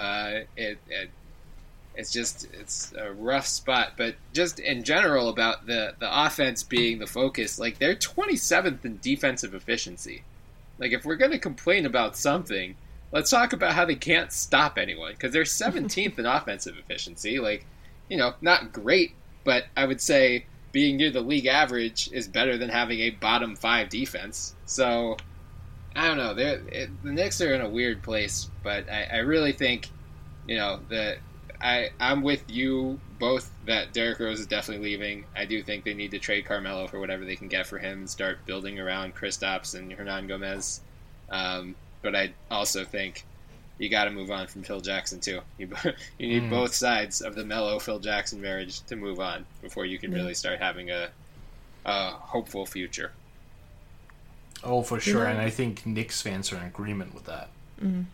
it's a rough spot. But just in general about the offense being the focus, they're 27th in defensive efficiency. If we're going to complain about something, let's talk about how they can't stop anyone, because they're 17th in offensive efficiency. Not great, but I would say being near the league average is better than having a bottom 5 defense. So, I don't know. The Knicks are in a weird place, but I really think, I'm with you both that Derrick Rose is definitely leaving. I do think they need to trade Carmelo for whatever they can get for him and start building around Kristaps and Hernan Gomez. But I also think you got to move on from Phil Jackson too. You need both sides of the Melo Phil Jackson marriage to move on before you can really start having a hopeful future. Oh, for sure, and I think Knicks fans are in agreement with that. Mm.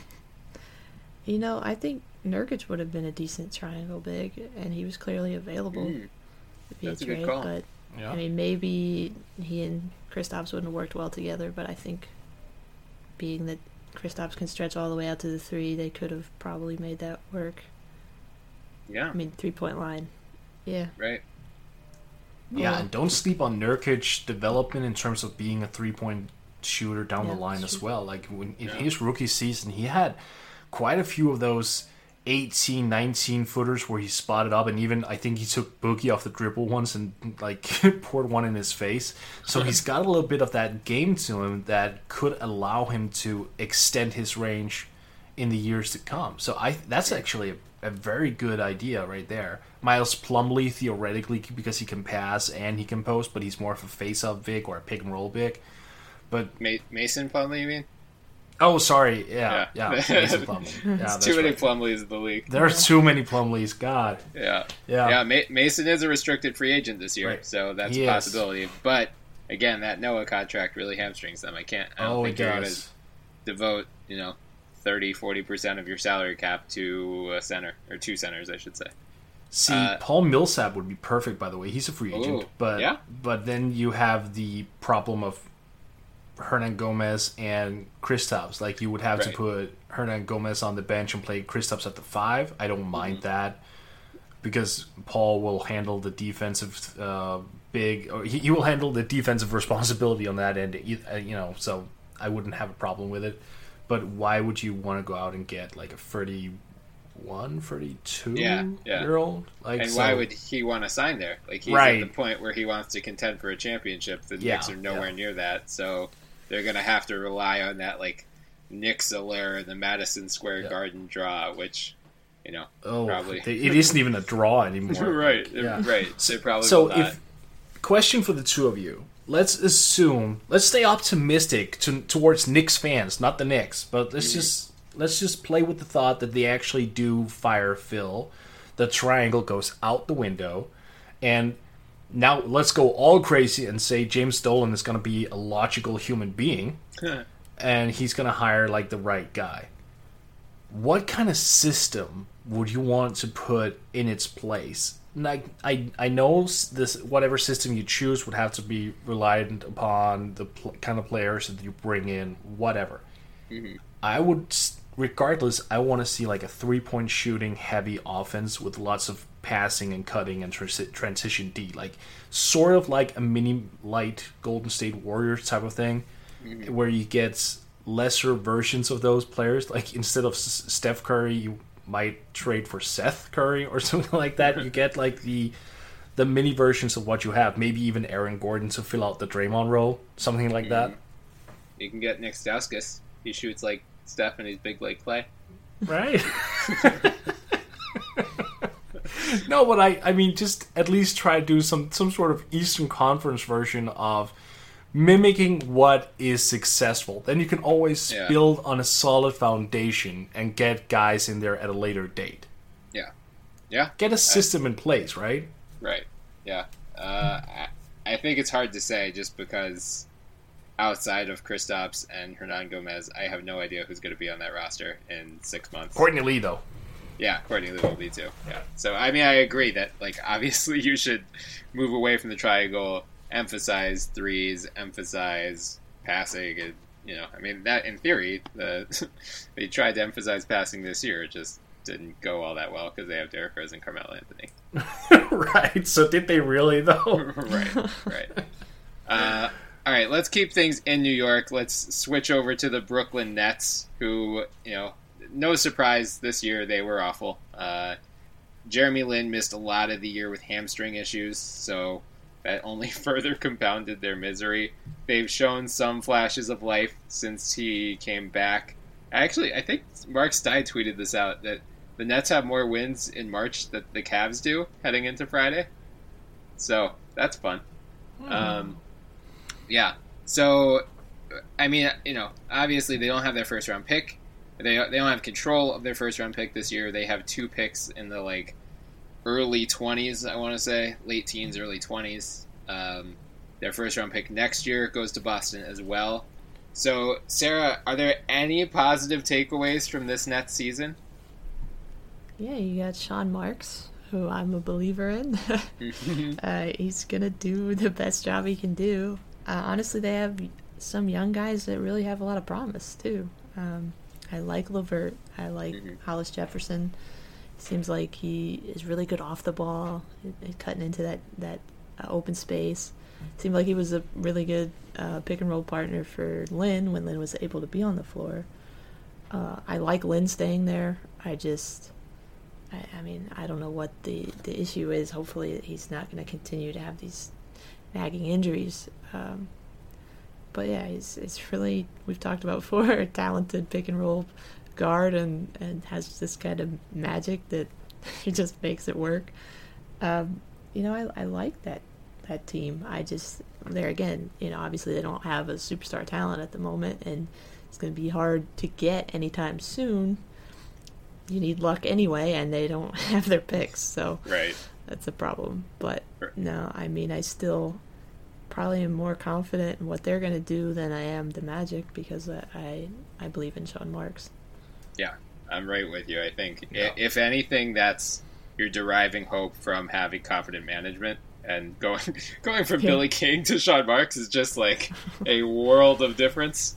I think Nurkic would have been a decent triangle big, and he was clearly available to be That's a good trade. call. But Yeah. I mean, maybe he and Kristaps wouldn't have worked well together. But I think, being that Kristaps can stretch all the way out to the 3, they could have probably made that work. Yeah. I mean, 3-point line. Yeah. Right. Yeah, and don't sleep on Nurkic's development in terms of being a 3-point shooter down the line as well. In his rookie season, he had quite a few of those 18, 19 footers where he spotted up, and even I think he took Boogie off the dribble once and poured one in his face. So he's got a little bit of that game to him that could allow him to extend his range in the years to come. So that's actually a very good idea right there. Miles Plumlee, theoretically, because he can pass and he can post, but he's more of a face-up big or a pick-and-roll big. But Mason Plumlee, you mean? Oh, sorry. Yeah. Mason Plumlee. Yeah, There's too many Plumlees in the league. There are too many Plumlees. God. Yeah. Mason is a restricted free agent this year, so that's a possibility. But again, that Noah contract really hamstrings them. I don't think you're going to devote 30-40% of your salary cap to a center, or 2 centers, I should say. See, Paul Millsap would be perfect, by the way. He's a free agent. But then you have the problem of Hernan Gomez and Kristaps. You would have to put Hernan Gomez on the bench and play Kristaps at the 5. I don't mind that, because Paul will handle the defensive he will handle the defensive responsibility on that end. So I wouldn't have a problem with it. But why would you want to go out and get a 32-year-old? Why would he want to sign there? He's at the point where he wants to contend for a championship. The Knicks are nowhere near that, so they're going to have to rely on that Knicks-Allaire, the Madison Square Garden draw, which probably it isn't even a draw anymore. Right. They probably so will not. Question for the two of you. Let's stay optimistic towards Knicks fans, not the Knicks, but let's just play with the thought that they actually do fire Phil. The triangle goes out the window, and now let's go all crazy and say James Dolan is going to be a logical human being, and he's going to hire the right guy. What kind of system would you want to put in its place? I know this, whatever system you choose would have to be reliant upon the kind of players that you bring in, whatever. Mm-hmm. I would, regardless, I want to see a 3-point shooting heavy offense with lots of passing and cutting and transition D, sort of like a mini light Golden State Warriors type of thing, where you get lesser versions of those players. Instead of Steph Curry, you might trade for Seth Curry or something like that. You get like the mini versions of what you have. Maybe even Aaron Gordon to fill out the Draymond role, something like that. You can get Nick Stauskas. He shoots like Steph and he's big like Clay. Right. No, but I mean, just at least try to do some sort of Eastern Conference version of mimicking what is successful. Then you can always build on a solid foundation and get guys in there at a later date. Yeah. Get a system in place, right? Right. Yeah. I think it's hard to say just because outside of Kristaps and Hernan Gomez, I have no idea who's going to be on that roster in 6 months. Courtney Lee, though. Yeah, Courtney Lee will be too. Yeah. So, I mean, I agree that, like, obviously you should move away from the triangle, emphasize threes, emphasize passing, and, you know, I mean, that, in theory, they tried to emphasize passing this year, it just didn't go all that well because they have Derrick Rose and Carmelo Anthony. Right, so did they really, though? Right. All right, let's keep things in New York. Let's switch over to the Brooklyn Nets, who, you know, no surprise this year, they were awful. Jeremy Lin missed a lot of the year with hamstring issues, so that only further compounded their misery. They've shown some flashes of life since he came back. I think Mark Stein tweeted this out, that the Nets have more wins in March than the Cavs do heading into Friday. So, that's fun. Yeah. So, I mean, you know, obviously they don't have their first round pick. They don't have control of their first round pick this year. They have 2 picks in the like early 20s, I want to say, late teens, early 20s. Their first round pick next year goes to Boston as well. So, Sarah, are there any positive takeaways from this Nets season? Yeah, you got Sean Marks, who I'm a believer in. He's going to do the best job he can do. Honestly, they have some young guys that really have a lot of promise, too. I like LeVert. I like Hollis Jefferson. Seems like he is really good off the ball, cutting into that open space. Seemed like he was a really good pick-and-roll partner for Lin when Lin was able to be on the floor. I like Lin staying there. I mean, I don't know what the issue is. Hopefully he's not going to continue to have these nagging injuries. But yeah, it's really, we've talked about before, a talented pick-and-roll guard and has this kind of magic that he just makes it work. You know, I like that team. There again, you know, obviously they don't have a superstar talent at the moment, and it's going to be hard to get anytime soon. You need luck anyway, and they don't have their picks, so that's a problem. But no, I mean, I still probably am more confident in what they're going to do than I am the Magic, because I believe in Sean Marks. Yeah, I'm right with you. I think if anything, that's you're deriving hope from having confident management, and going from Billy King to Sean Marks is just like a world of difference.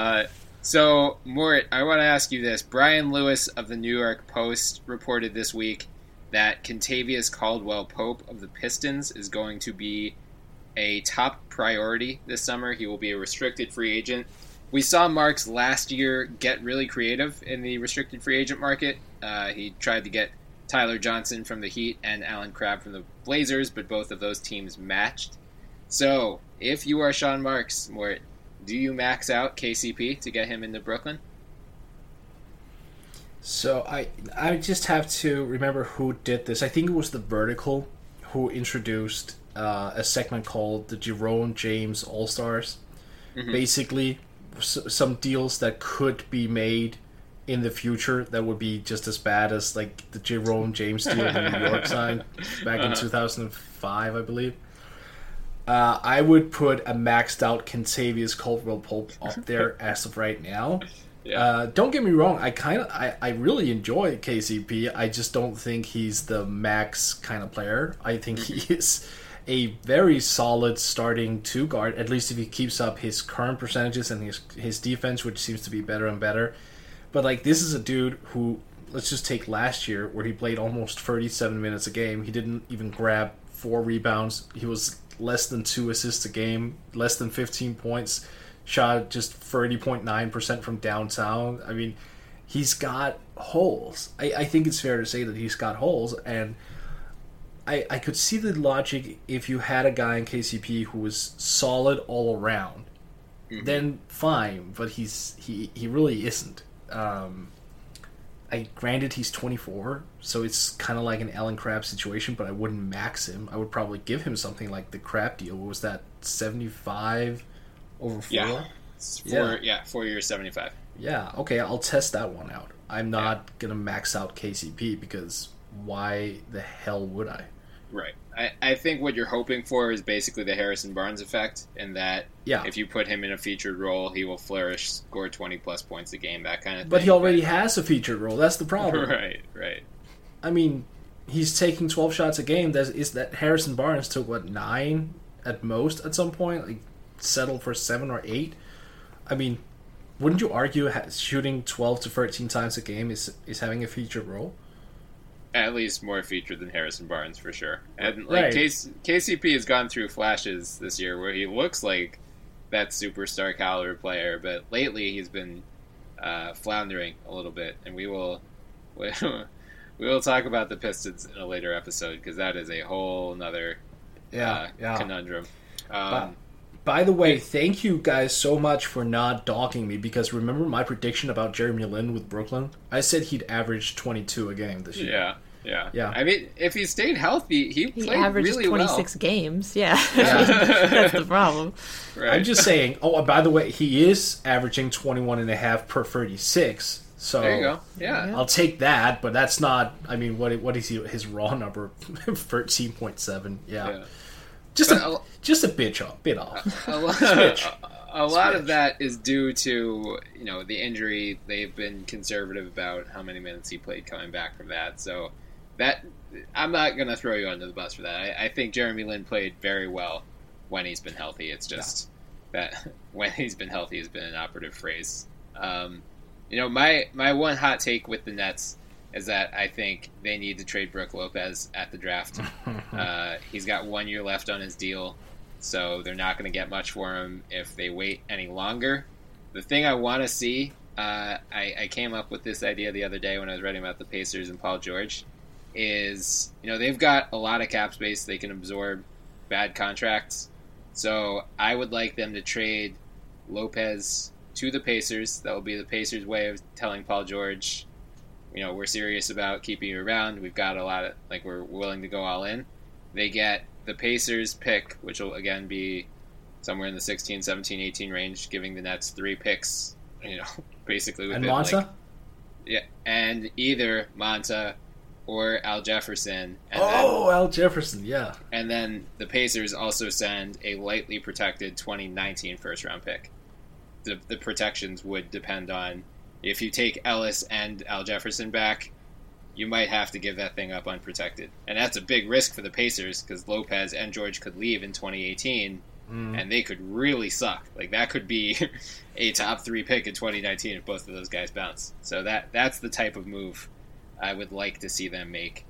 So, Mort, I want to ask you this. Brian Lewis of the New York Post reported this week that Kentavious Caldwell-Pope of the Pistons is going to be a top priority this summer. He will be a restricted free agent. We saw Marks last year get really creative in the restricted free agent market. He tried to get Tyler Johnson from the Heat and Alan Crabb from the Blazers, but both of those teams matched. So, if you are Sean Marks, Mort, do you max out KCP to get him into Brooklyn? So I just have to remember who did this. I think it was The Vertical who introduced a segment called the Jerome James All-Stars. Basically, some deals that could be made in the future that would be just as bad as like the Jerome James deal in New York signed back in 2005, I believe. I would put a maxed out Kentavious Caldwell-Pope up there as of right now. Don't get me wrong, I really enjoy KCP. I just don't think he's the max kind of player. I think he is a very solid starting 2 guard, at least if he keeps up his current percentages and his defense, which seems to be better and better. But like, this is a dude who, let's just take last year where he played almost 37 minutes a game. He didn't even grab 4 rebounds. He was less than 2 assists a game, less than 15 points, shot just 30.9% from downtown. I mean, he's got holes. I think it's fair to say that he's got holes, and I could see the logic if you had a guy in KCP who was solid all around. Then fine, but he really isn't. Granted he's 24, so it's kind of like an Allen Crabbe situation, but I wouldn't max him. I would probably give him something like the Crabbe deal. What was that, 75 over 4? Yeah, 4 years, 75. Yeah, okay, I'll test that one out. I'm not going to max out KCP because why the hell would I? Right. I think what you're hoping for is basically the Harrison Barnes effect, in that if you put him in a featured role, he will flourish, score 20-plus points a game, that kind of thing. But he already has a featured role. That's the problem. Right. I mean, he's taking 12 shots a game. That Harrison Barnes took, 9 at most at some point? Like, settled for 7 or 8? I mean, wouldn't you argue shooting 12 to 13 times a game is having a featured role? At least more featured than Harrison Barnes, for sure. And KCP has gone through flashes this year where he looks like that superstar caliber player, but lately he's been floundering a little bit, and we will talk about the Pistons in a later episode, because that is a whole nother conundrum. By the way, thank you guys so much for not dogging me, because remember my prediction about Jeremy Lin with Brooklyn? I said he'd average 22 a game this year. Yeah. I mean, if he stayed healthy, he played averages really 26 games. Yeah. That's the problem. Right. I'm just saying, by the way, he is averaging 21.5 per 36. So there you go. Yeah. I'll take that, but that's not, I mean, what is his raw number? 13.7. Yeah. Just a bit off. A lot of that is due to the injury. They've been conservative about how many minutes he played coming back from that. So that I'm not going to throw you under the bus for that. I think Jeremy Lin played very well when he's been healthy. It's just that when he's been healthy has been an operative phrase. My one hot take with the Nets is that I think they need to trade Brook Lopez at the draft. He's got 1 year left on his deal, so they're not going to get much for him if they wait any longer. The thing I want to see, I came up with this idea the other day when I was writing about the Pacers and Paul George, is they've got a lot of cap space. They can absorb bad contracts. So I would like them to trade Lopez to the Pacers. That will be the Pacers' way of telling Paul George, we're serious about keeping you around. We've got a lot of, we're willing to go all in. They get the Pacers pick, which will again be somewhere in the 16, 17, 18 range, giving the Nets 3 picks, basically within, and Monta? And either Monta or Al Jefferson. And Al Jefferson, yeah. And then the Pacers also send a lightly protected 2019 first-round pick. The protections would depend on, if you take Ellis and Al Jefferson back, you might have to give that thing up unprotected. And that's a big risk for the Pacers, because Lopez and George could leave in 2018, and they could really suck. That could be a top 3 pick in 2019 if both of those guys bounce. So that's the type of move I would like to see them make.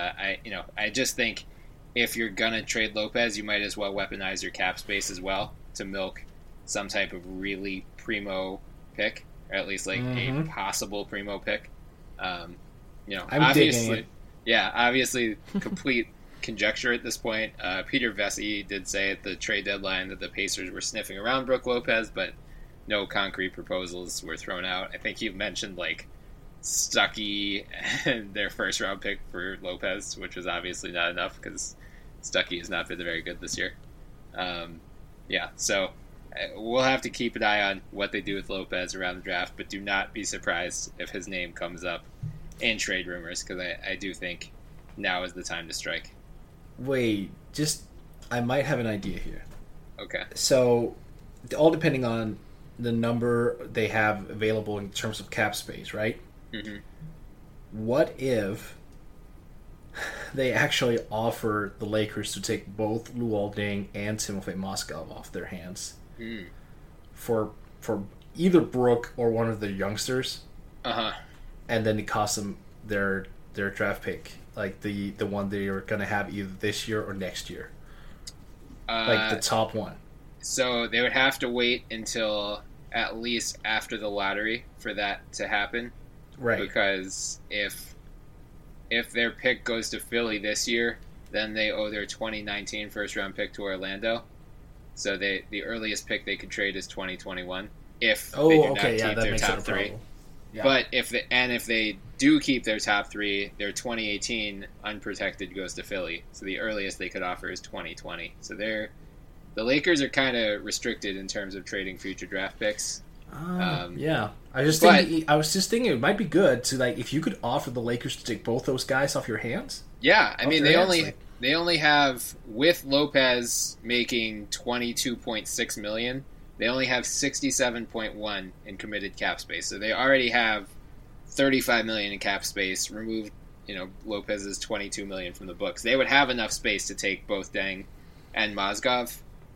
I just think if you're going to trade Lopez, you might as well weaponize your cap space as well to milk some type of really primo pick, or at least a possible primo pick. I'm obviously, obviously complete conjecture at this point. Peter Vesey did say at the trade deadline that the Pacers were sniffing around Brook Lopez, but no concrete proposals were thrown out. I think he mentioned Stuckey and their first round pick for Lopez, which was obviously not enough because Stuckey has not been very good this year. So we'll have to keep an eye on what they do with Lopez around the draft, but do not be surprised if his name comes up in trade rumors, because I do think now is the time to strike. Wait, I might have an idea here. Okay. So, all depending on the number they have available in terms of cap space, right? Mm-hmm. What if they actually offer the Lakers to take both Luol Deng and Timofey Mozgov off their hands for either Brook or one of the youngsters, and then it costs them their draft pick, the one they are going to have either this year or next year, the top one. So they would have to wait until at least after the lottery for that to happen. Right. Because if their pick goes to Philly this year, then they owe their 2019 first-round pick to Orlando. So the earliest pick they could trade is 2021 if they do not keep their top three. Yeah. But if they do keep their top three, their 2018 unprotected goes to Philly. So the earliest they could offer is 2020. So the Lakers are kind of restricted in terms of trading future draft picks. Yeah, I was just thinking it might be good to, like, if you could offer the Lakers to take both those guys off your hands. Yeah, I mean they only have, with Lopez making $22.6 million, they only have 67.1 in committed cap space. So they already have $35 million in cap space. Remove, Lopez's $22 million from the books. They would have enough space to take both Deng and Mozgov.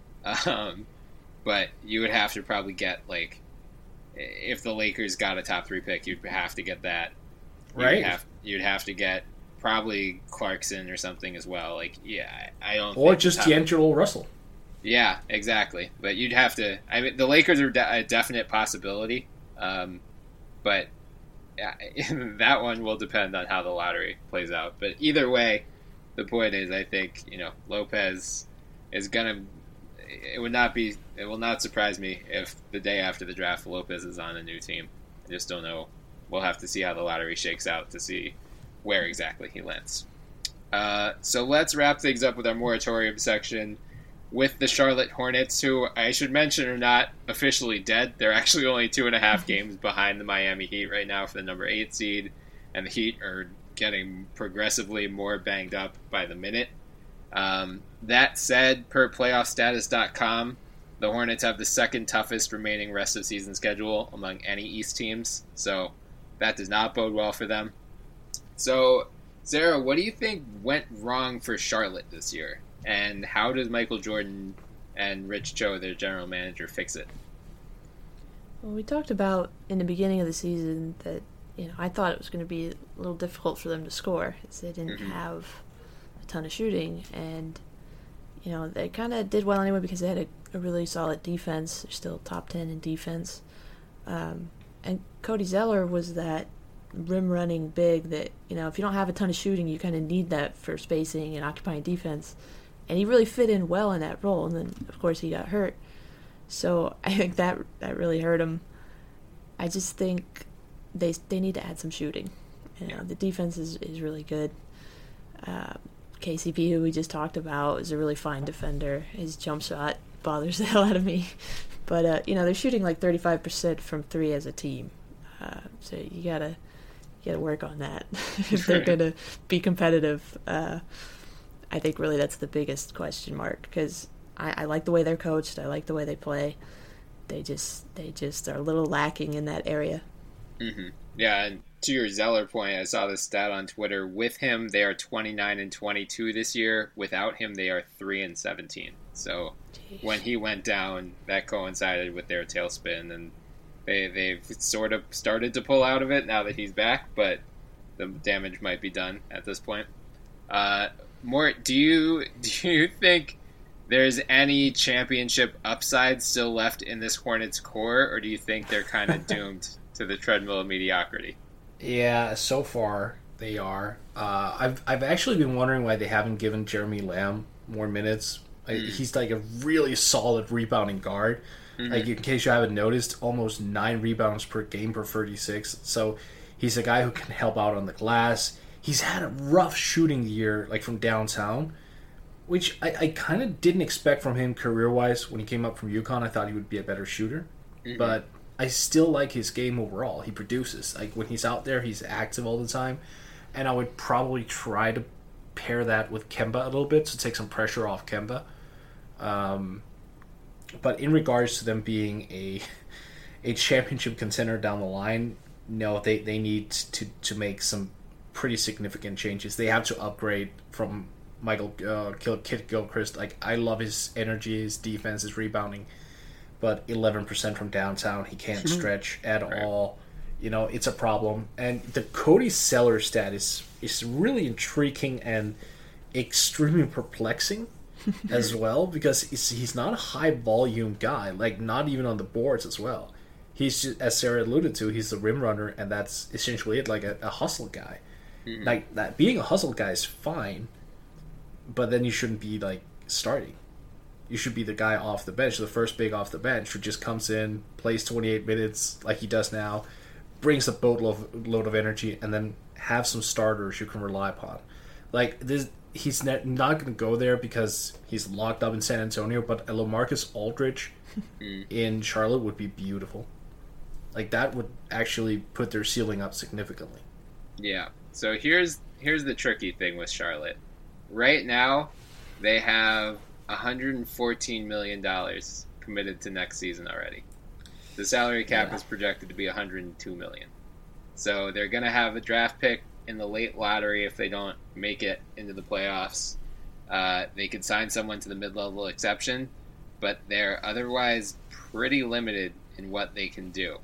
But you would have to probably get, like, if the Lakers got a top 3 pick, you'd have to get that. Right. You'd have to get probably Clarkson or something as well. Like, yeah, I don't. Or just D'Angelo Russell. Yeah, exactly. But you'd have to. I mean, the Lakers are a definite possibility, but that one will depend on how the lottery plays out. But either way, the point is, I think Lopez is gonna. It will not surprise me if the day after the draft Lopez is on a new team. I just don't know. We'll have to see how the lottery shakes out to see where exactly he lands. So let's wrap things up with our moratorium section with the Charlotte Hornets, who I should mention are not officially dead. They're actually only 2.5 games behind the Miami Heat right now for the number 8 seed, and the Heat are getting progressively more banged up by the minute. That said, per playoffstatus.com, the Hornets have the second toughest remaining rest of season schedule among any East teams, so that does not bode well for them. So, Sarah, what do you think went wrong for Charlotte this year? And how does Michael Jordan and Rich Cho, their general manager, fix it? Well, we talked about in the beginning of the season that, I thought it was going to be a little difficult for them to score, as they didn't have a ton of shooting, and they kind of did well anyway because they had a really solid defense. They're still top 10 in defense, and Cody Zeller was that rim running big that if you don't have a ton of shooting, you kind of need that for spacing and occupying defense, and he really fit in well in that role. And then of course he got hurt, so I think that really hurt him. I just think they need to add some shooting. The defense is really good. KCP, who we just talked about, is a really fine defender. His jump shot bothers the hell out of me. But, they're shooting like 35% from 3 as a team. So you gotta work on that if they're going to be competitive. I think really that's the biggest question mark, because I like the way they're coached. I like the way they play. They just are a little lacking in that area. Mm-hmm. Yeah, and to your Zeller point, I saw this stat on Twitter. With him, they are 29-22 this year. Without him, they are 3-17. So when he went down, that coincided with their tailspin, and they've sort of started to pull out of it now that he's back, but the damage might be done at this point. Do you think there's any championship upside still left in this Hornets core, or do you think they're kind of doomed to the treadmill of mediocrity? Yeah, so far they are. I've actually been wondering why they haven't given Jeremy Lamb more minutes. He's like a really solid rebounding guard. Like, in case you haven't noticed, almost 9 rebounds per game per 36. So he's a guy who can help out on the glass. He's had a rough shooting year, like from downtown, which I kind of didn't expect from him career-wise. When he came up from UConn, I thought he would be a better shooter. But I still like his game overall. He produces. Like, when he's out there, he's active all the time. And I would probably try to pair that with Kemba a little bit to take some pressure off Kemba. But in regards to them being a championship contender down the line, no, they need to make some pretty significant changes. They have to upgrade from Kit Gilchrist. Like, I love his energy, his defense, his rebounding, but 11% from downtown, he can't stretch at all. It's a problem. And the Cody Zeller stat is really intriguing and extremely perplexing as well, because he's not a high volume guy, like not even on the boards as well. he's just, as Sarah alluded to, he's a rim runner, and that's essentially it, like a hustle guy. Mm-hmm. Like that, being a hustle guy is fine, but then you shouldn't be like starting. You should be the guy off the bench, the first big off the bench, who just comes in, plays 28 minutes like he does now, brings a boatload of energy, and then have some starters you can rely upon. Like this, he's not going to go there because he's locked up in San Antonio. But a LaMarcus Aldridge in Charlotte would be beautiful. Like that would actually put their ceiling up significantly. Yeah. So here's the tricky thing with Charlotte. Right now, they have $114 million committed to next season already. The salary cap is projected to be $102 million. So they're going to have a draft pick in the late lottery if they don't make it into the playoffs. They could sign someone to the mid-level exception, but they're otherwise pretty limited in what they can do.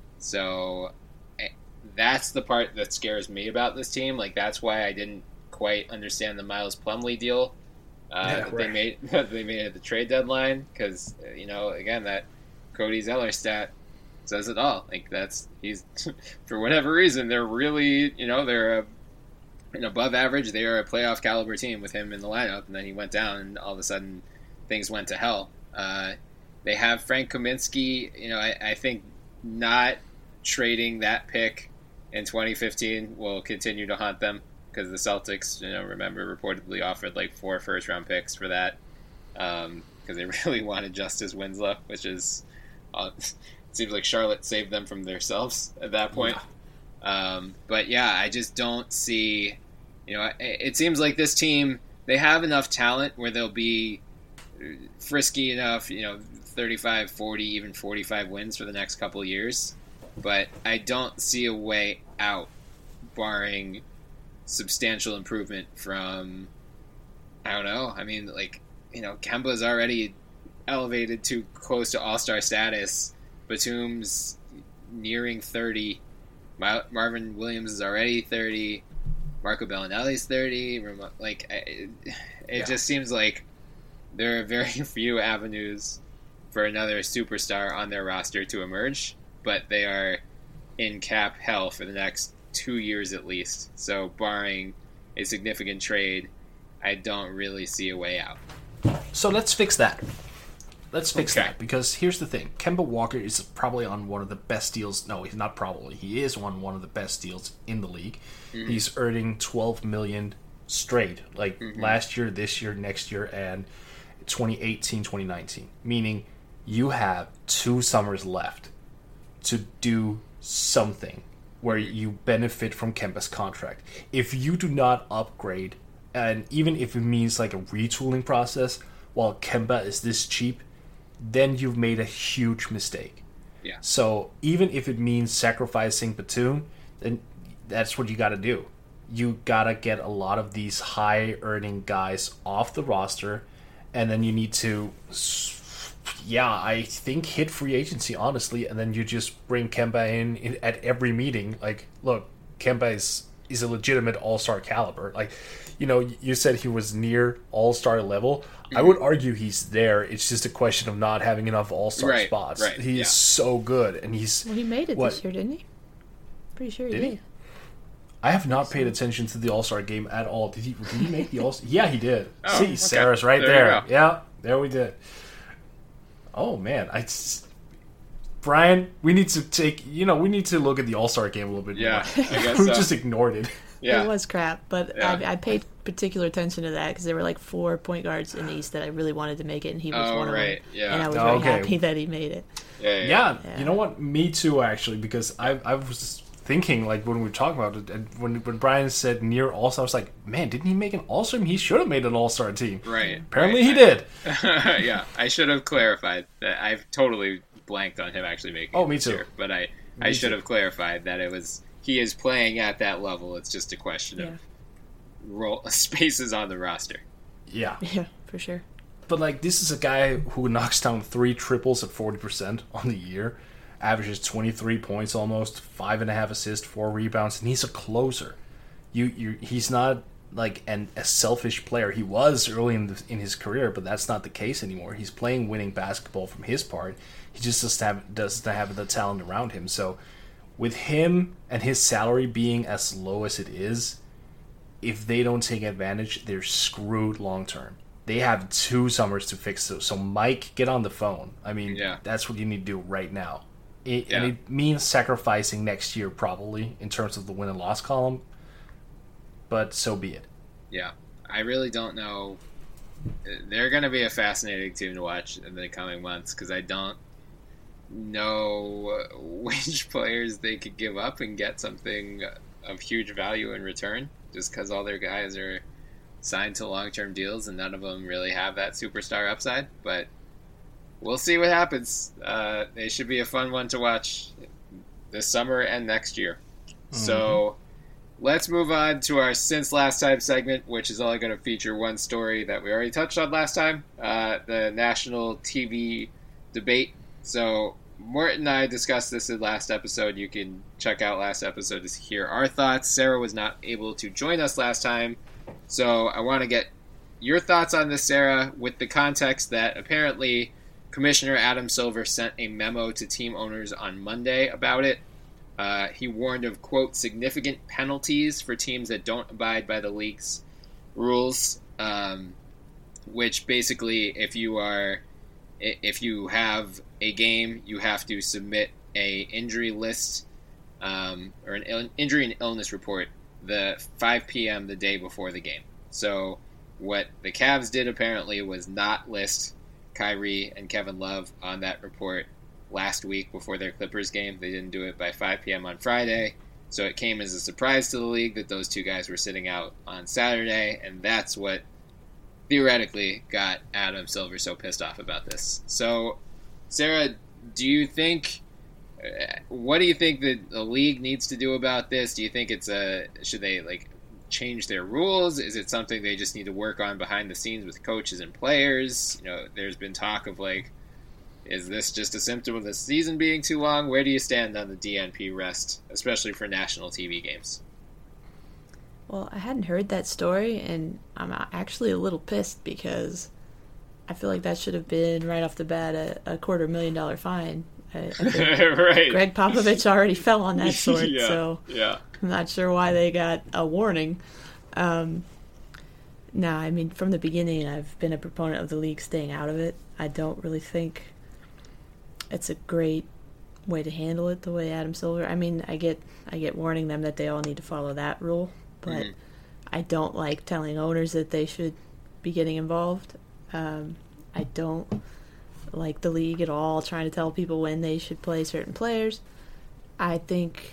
So that's the part that scares me about this team. Like, that's why I didn't quite understand the Miles Plumlee deal they made at the trade deadline, because again, that Cody Zeller stat says it all. Like, he's for whatever reason they're really they're an above average, they are a playoff caliber team with him in the lineup, and then he went down and all of a sudden things went to hell. They have Frank Kaminsky. I think not trading that pick in 2015 will continue to haunt them, because the Celtics, remember, reportedly offered like 4 first-round picks for that, because they really wanted Justice Winslow, which is, it seems like Charlotte saved them from themselves at that point. Yeah. But yeah, I just don't see, it seems like this team, they have enough talent where they'll be frisky enough, 35, 40, even 45 wins for the next couple of years. But I don't see a way out, barring substantial improvement from, I don't know. I mean, Kemba's already elevated to close to all-star status. Batum's nearing 30. Marvin Williams is already 30. Marco Bellinelli's 30. It just seems like there are very few avenues for another superstar on their roster to emerge, but they are in cap hell for the next 2 years at least. So barring a significant trade, I don't really see a way out. So let's fix that. That, because here's the thing. Kemba Walker is probably on one of the best deals. No, he's not probably. He is on one of the best deals in the league. Mm-hmm. He's earning $12 million straight, last year, this year, next year, and 2018, 2019. Meaning you have 2 summers left to do something where you benefit from Kemba's contract. If you do not upgrade, and even if it means like a retooling process while Kemba is this cheap, then you've made a huge mistake. Yeah. So even if it means sacrificing Batum, then that's what you got to do. You got to get a lot of these high-earning guys off the roster, and then you need to, I think, hit free agency, honestly, and then you just bring Kemba in at every meeting. Like, look, Kemba is a legitimate all-star caliber. Like, you said he was near all-star level. Mm-hmm. I would argue he's there. It's just a question of not having enough all-star spots. Right. He's so good, and he's... Well, he made it this year, didn't he? Pretty sure he did. I have not paid attention to the All-Star game at all. Did he make the All-Star? Yeah, he did. Oh, See, okay. Sarah's right there. Yeah, there we did. Oh, man. Brian, we need to look at the All-Star game a little bit more. Yeah, I guess we so. just ignored it. Yeah. It was crap, but Yeah. I paid particular attention to that because there were like 4 point guards in the East that I really wanted to make it, and he was one of them. Yeah. And I was very happy that he made it. Yeah. You know what? Me too, actually, because I was thinking, like, when we were talking about it, and when Brian said near All-Star, I was like, man, didn't he make an All-Star team? He should have made an All-Star team. Right. Apparently he did. Yeah, I should have clarified that. I've totally blanked on him actually making it me this too. year, but I should have clarified that he is playing at that level. It's just a question of spaces on the roster. Yeah, for sure. But like, this is a guy who knocks down 3 triples at 40% on the year, averages 23 points almost, 5.5 assists, 4 rebounds, and he's a closer. He's not like and a selfish player. He was early in his career, but that's not the case anymore. He's playing winning basketball from his part. He just doesn't have the talent around him. So with him and his salary being as low as it is, if they don't take advantage, they're screwed long term. They have 2 summers to fix it. So Mike, get on the phone. I mean, that's what you need to do right now. And it means sacrificing next year probably in terms of the win and loss column. But so be it. Yeah, I really don't know. They're going to be a fascinating team to watch in the coming months because I don't know which players they could give up and get something of huge value in return, just because all their guys are signed to long-term deals and none of them really have that superstar upside. But we'll see what happens. They should be a fun one to watch this summer and next year. Mm-hmm. So let's move on to our Since Last Time segment, which is only going to feature one story that we already touched on last time, the national TV debate. So Morton and I discussed this in last episode. You can check out last episode to hear our thoughts. Sarah was not able to join us last time, so I want to get your thoughts on this, Sarah, with the context that apparently Commissioner Adam Silver sent a memo to team owners on Monday about it. He warned of, quote, significant penalties for teams that don't abide by the league's rules, which basically if you have a game, you have to submit a injury list or an injury and illness report the 5 p.m. the day before the game. So what the Cavs did apparently was not list Kyrie and Kevin Love on that report last week before their Clippers game. They didn't do it by 5 p.m. on Friday, so it came as a surprise to the league that those 2 guys were sitting out on Saturday, and that's what theoretically got Adam Silver so pissed off about this. So, Sarah, what do you think that the league needs to do about this? Do you think should they change their rules? Is it something they just need to work on behind the scenes with coaches and players? There's been talk of is this just a symptom of the season being too long? Where do you stand on the DNP rest, especially for national TV games? Well, I hadn't heard that story, and I'm actually a little pissed because I feel like that should have been right off the bat a $250,000 fine. I think right. Greg Popovich already fell on that sword, yeah. I'm not sure why they got a warning. No, I mean, from the beginning, I've been a proponent of the league staying out of it. I don't really think it's a great way to handle it the way Adam Silver. I mean, I get warning them that they all need to follow that rule, but I don't like telling owners that they should be getting involved. I don't like the league at all trying to tell people when they should play certain players. I think,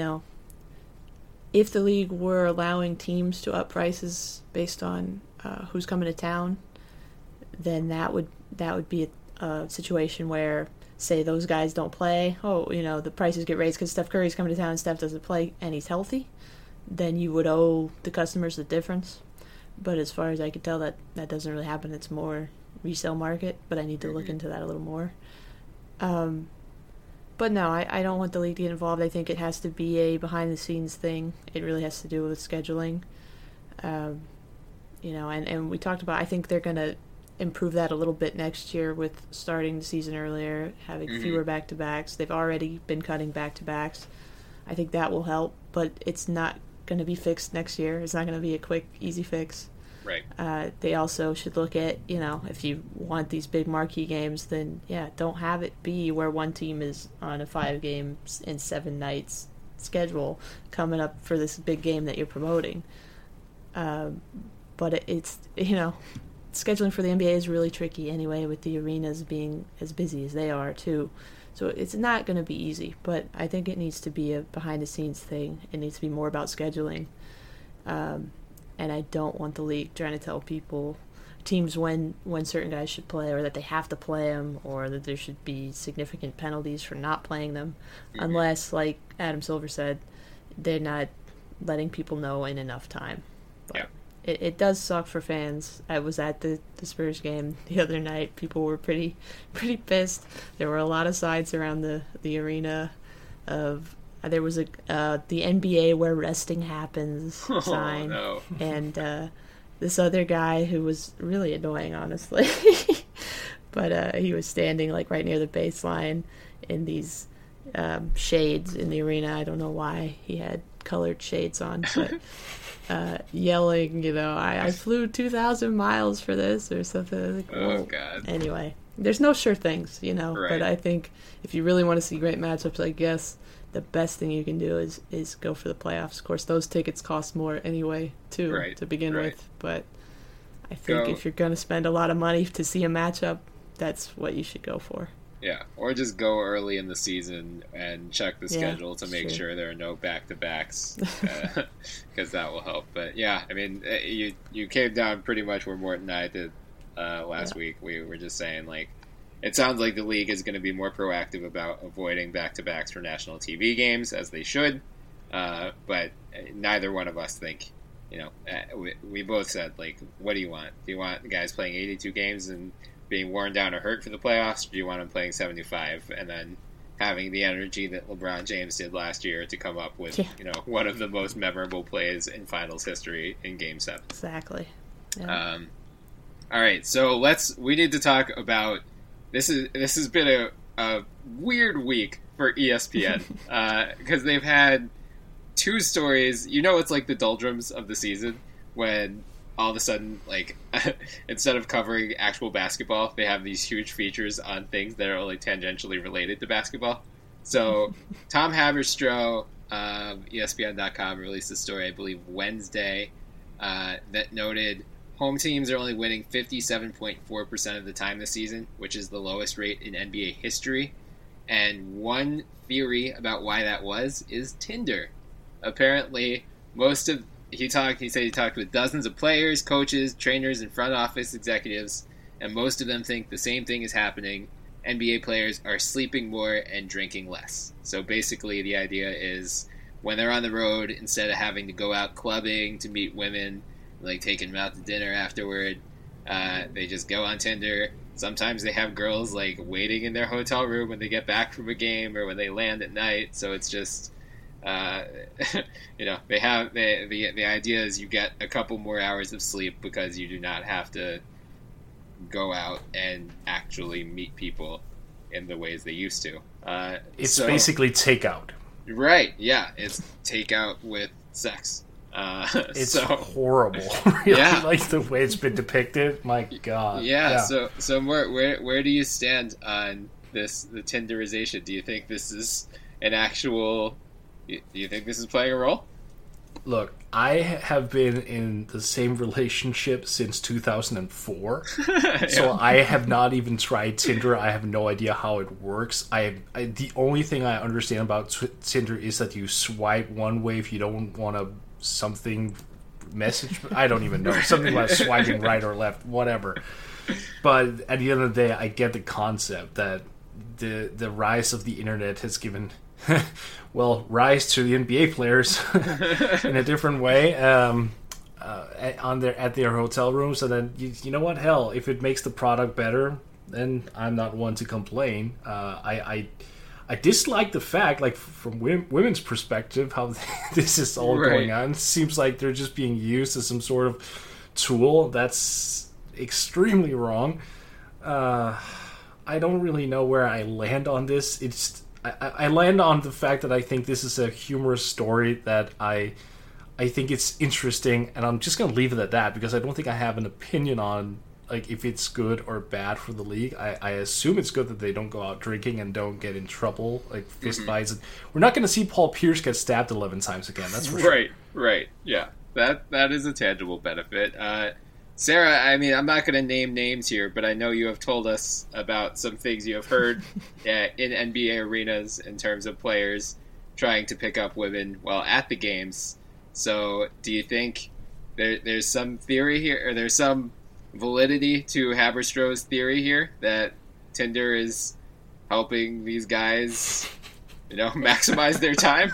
if the league were allowing teams to up prices based on who's coming to town, then that would be a situation where, say, those guys don't play. The prices get raised because Steph Curry's coming to town and Steph doesn't play and he's healthy. Then you would owe the customers the difference. But as far as I could tell, that doesn't really happen. It's more resale market, but I need to look into that a little more. But no, I don't want the league to get involved. I think it has to be a behind-the-scenes thing. It really has to do with scheduling. And we talked about, I think they're going to improve that a little bit next year with starting the season earlier, having fewer back-to-backs. They've already been cutting back-to-backs. I think that will help, but it's not going to be fixed next year. It's not going to be a quick, easy fix. Right. They also should look at, if you want these big marquee games, then, don't have it be where one team is on a 5 games in 7 nights schedule coming up for this big game that you're promoting. But it's, scheduling for the NBA is really tricky anyway, with the arenas being as busy as they are, too. So it's not going to be easy, but I think it needs to be a behind-the-scenes thing. It needs to be more about scheduling. And I don't want the league trying to tell teams when certain guys should play, or that they have to play them, or that there should be significant penalties for not playing them, unless, like Adam Silver said, they're not letting people know in enough time. But it does suck for fans. I was at the Spurs game the other night. People were pretty pissed. There were a lot of sides around the arena of there was the NBA where resting happens sign, no. and this other guy who was really annoying, honestly, but he was standing like right near the baseline in these shades in the arena. I don't know why he had colored shades on, but yelling, I flew 2,000 miles for this or something. Like, oh, God. Anyway, there's no sure things, Right. But I think if you really want to see great matchups, I guess the best thing you can do is go for the playoffs. Of course, those tickets cost more anyway, too, Right, to begin right. with. But I think if you're going to spend a lot of money to see a matchup, that's what you should go for. Yeah, or just go early in the season and check the schedule to make true. sure there are no back-to-backs, because that will help. But yeah, I mean, you came down pretty much where Morton and I did last week. We were just saying, like, it sounds like the league is going to be more proactive about avoiding back-to-backs for national TV games, as they should. But neither one of us think, we both said, like, what do you want? Do you want the guys playing 82 games and being worn down or hurt for the playoffs, or do you want them playing 75 and then having the energy that LeBron James did last year to come up with, one of the most memorable plays in finals history in Game 7? Exactly. Yeah. All right, so we need to talk about this has been a weird week for ESPN because they've had two stories. It's like the doldrums of the season when all of a sudden, like, instead of covering actual basketball, they have these huge features on things that are only tangentially related to basketball. So Tom Haberstroh of ESPN.com released a story, I believe, Wednesday, that noted home teams are only winning 57.4% of the time this season, which is the lowest rate in NBA history. And one theory about why that is Tinder. Apparently, he said he talked with dozens of players, coaches, trainers, and front office executives, and most of them think the same thing is happening. NBA players are sleeping more and drinking less. So basically the idea is when they're on the road, instead of having to go out clubbing to meet women, like taking them out to dinner afterward, they just go on Tinder. Sometimes they have girls like waiting in their hotel room when they get back from a game or when they land at night. So it's just... they have the idea is you get a couple more hours of sleep because you do not have to go out and actually meet people in the ways they used to. It's basically takeout. Right, yeah. It's takeout with sex. It's horrible. Really, like the way it's been depicted. My God. Yeah. So where do you stand on the Tinderization? Do you think this is an actual... Do you think this is playing a role? Look, I have been in the same relationship since 2004, so I have not even tried Tinder. I have no idea how it works. The only thing I understand about Tinder is that you swipe one way if you don't want something message. I don't even know. Something about swiping right or left, whatever. But at the end of the day, I get the concept that the rise of the internet has given... rise to the NBA players in a different way at their hotel rooms. And then you know what? Hell, if it makes the product better, then I'm not one to complain. I dislike the fact, like from women's perspective, how this is all going on. It seems like they're just being used as some sort of tool. That's extremely wrong. I don't really know where I land on this. I land on the fact that I think this is a humorous story that I think it's interesting, and I'm just going to leave it at that because I don't think I have an opinion on like if it's good or bad for the league. I assume it's good that they don't go out drinking and don't get in trouble, like fist fights. We're not going to see Paul Pierce get stabbed 11 times again, that's for sure. Right, yeah. That is a tangible benefit. Sarah, I mean, I'm not going to name names here, but I know you have told us about some things you have heard in NBA arenas in terms of players trying to pick up women while at the games. So do you think there's some theory here, or there's some validity to Haberstroh's theory here that Tinder is helping these guys, maximize their time?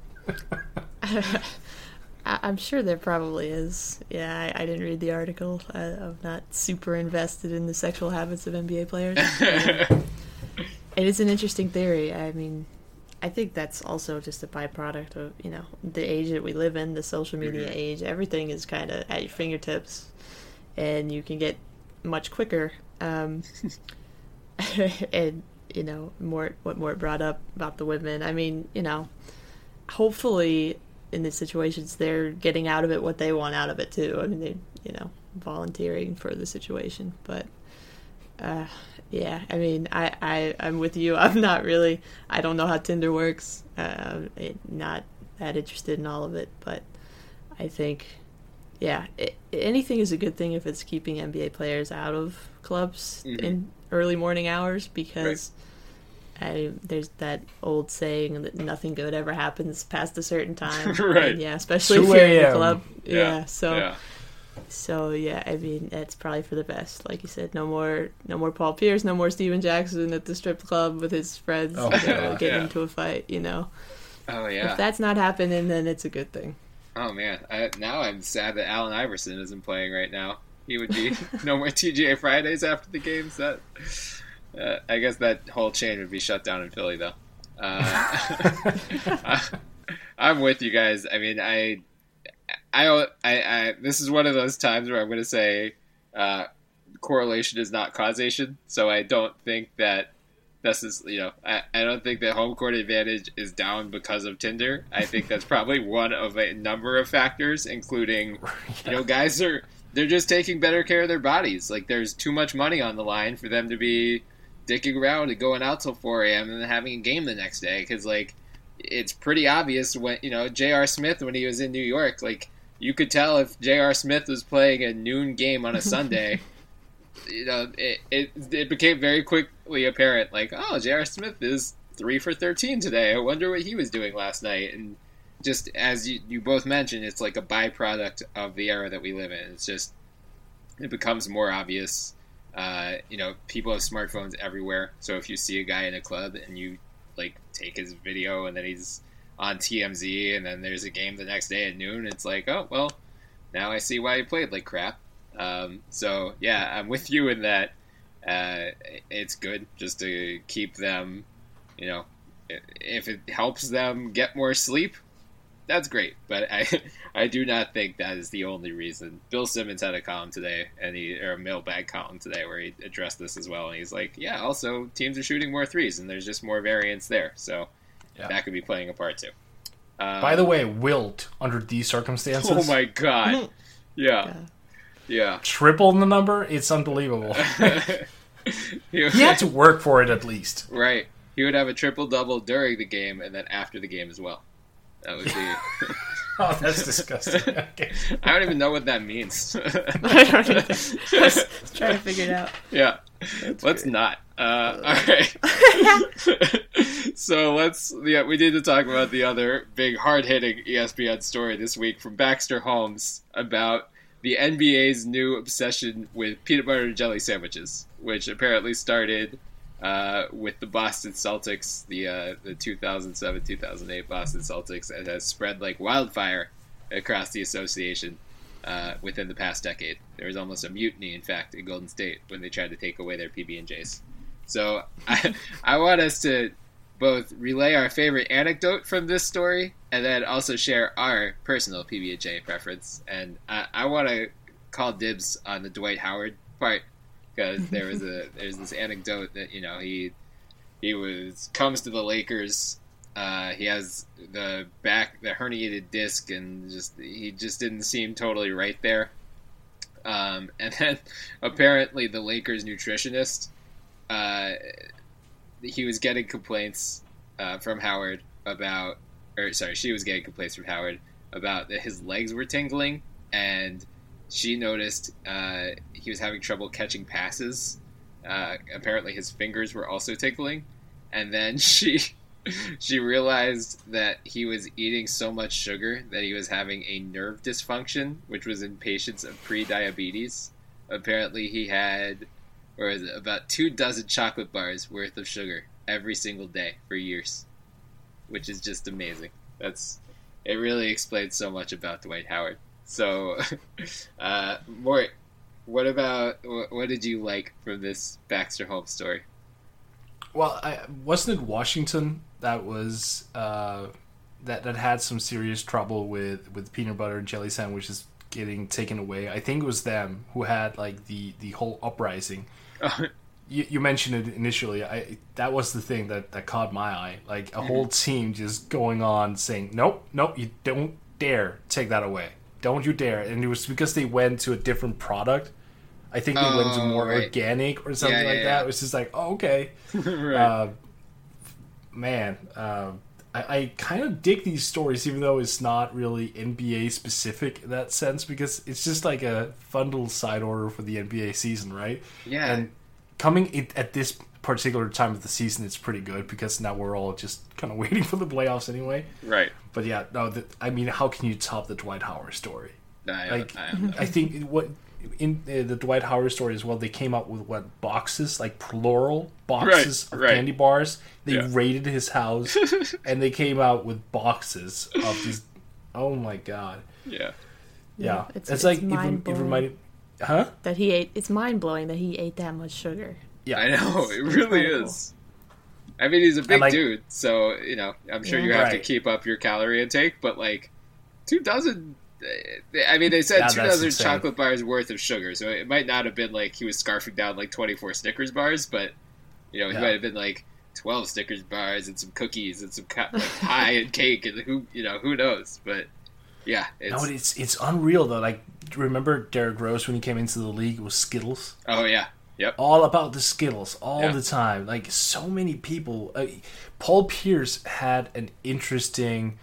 I'm sure there probably is. Yeah, I didn't read the article. I'm not super invested in the sexual habits of NBA players. It is an interesting theory. I mean, I think that's also just a byproduct of, the age that we live in, the social media age. Everything is kind of at your fingertips, and you can get much quicker. And, what Mort brought up about the women, I mean, hopefully in these situations they're getting out of it what they want out of it too. I mean, they, volunteering for the situation. But, yeah, I mean, I'm with you. I'm not really, I don't know how Tinder works. Not that interested in all of it, but I think, yeah, anything is a good thing if it's keeping NBA players out of clubs in early morning hours, because there's that old saying that nothing good ever happens past a certain time. Right. And, yeah, especially if you're in the club. Yeah. So yeah, I mean, that's probably for the best. Like you said, no more Paul Pierce, no more Steven Jackson at the strip club with his friends getting into a fight. Oh yeah. If that's not happening, then it's a good thing. Oh man, now I'm sad that Allen Iverson isn't playing right now. He would be no more TGA Fridays after the games. That I guess that whole chain would be shut down in Philly, though. I'm with you guys. I mean, I this is one of those times where I'm going to say correlation is not causation. So I don't think that this is, I don't think that home court advantage is down because of Tinder. I think that's probably one of a number of factors, including, guys they're just taking better care of their bodies. Like, there's too much money on the line for them to be dicking around and going out till 4 a.m. and then having a game the next day. Because, it's pretty obvious when, J.R. Smith, when he was in New York, you could tell if J.R. Smith was playing a noon game on a Sunday. It became very quickly apparent, J.R. Smith is 3 for 13 today. I wonder what he was doing last night. And just as you both mentioned, it's like a byproduct of the era that we live in. It's just, it becomes more obvious. People have smartphones everywhere. So if you see a guy in a club and you take his video and then he's on TMZ and then there's a game the next day at noon, it's like, oh, well, now I see why he played like crap. So yeah, I'm with you in that. It's good just to keep them, if it helps them get more sleep, that's great. But I do not think that is the only reason. Bill Simmons had a column today, or a mailbag column today, where he addressed this as well. And he's like, yeah, also teams are shooting more threes, and there's just more variance there. So that could be playing a part too. By the way, Wilt, under these circumstances. Oh my God. Yeah. Triple the number? It's unbelievable. He had to work for it at least. Right. He would have a triple-double during the game and then after the game as well. That would be... Oh, that's disgusting. Okay. I don't even know what that means. I don't either. Let's try to figure it out. Yeah. Let's not. All right. So we need to talk about the other big hard-hitting ESPN story this week from Baxter Holmes about the NBA's new obsession with peanut butter and jelly sandwiches, which apparently started with the Boston Celtics, the 2007-2008 Boston Celtics, and has spread like wildfire across the association within the past decade. There was almost a mutiny, in fact, in Golden State when they tried to take away their PB&Js. So I want us to both relay our favorite anecdote from this story and then also share our personal PB&J preference. And I want to call dibs on the Dwight Howard part, because there's this anecdote that he comes to the Lakers. He has the herniated disc, and he just didn't seem totally right there. And then apparently the Lakers nutritionist, he was getting complaints from Howard about, she was getting complaints from Howard about that his legs were tingling, and she noticed he was having trouble catching passes. Apparently his fingers were also tingling. And then she realized that he was eating so much sugar that he was having a nerve dysfunction, which was in patients of pre-diabetes. Apparently he had about 24 chocolate bars worth of sugar every single day for years, which is just amazing. It really explains so much about Dwight Howard. So, Mort, what did you like from this Baxter Holmes story? Well, wasn't it Washington that was that had some serious trouble with peanut butter and jelly sandwiches getting taken away? I think it was them who had like the whole uprising. You mentioned it initially. That was the thing that caught my eye. Like a whole team just going on saying, "Nope, you don't dare take that away. Don't you dare!" And it was because they went to a different product. I think they went to more organic or something that. It was just like, oh, okay. Right. I kind of dig these stories, even though it's not really NBA specific in that sense, because it's just like a fun little side order for the NBA season, right? Yeah. And coming at this particular time of the season, it's pretty good because now we're all just kind of waiting for the playoffs anyway. Right. But yeah, no, I mean, how can you top the Dwight Howard story? I think what in the Dwight Howard story as well, they came up with boxes, like plural boxes of candy bars. They raided his house, and they came out with boxes of these. Oh my god! Yeah. It's like it reminded, huh? That he ate. It's mind blowing that he ate that much sugar. Yeah, I know it really is. I mean, he's a big dude, so I'm sure you have to keep up your calorie intake, but like 2 dozen. I mean, they said 2 dozen chocolate bars worth of sugar, so it might not have been like he was scarfing down like 24 Snickers bars, but he might have been like 12 Snickers bars and some cookies and some pie and cake, and who knows? But yeah, it's unreal though. Like, remember Derrick Rose when he came into the league? It was Skittles. Oh yeah, yep. All about the Skittles all the time. Like so many people. Paul Pierce had an interesting.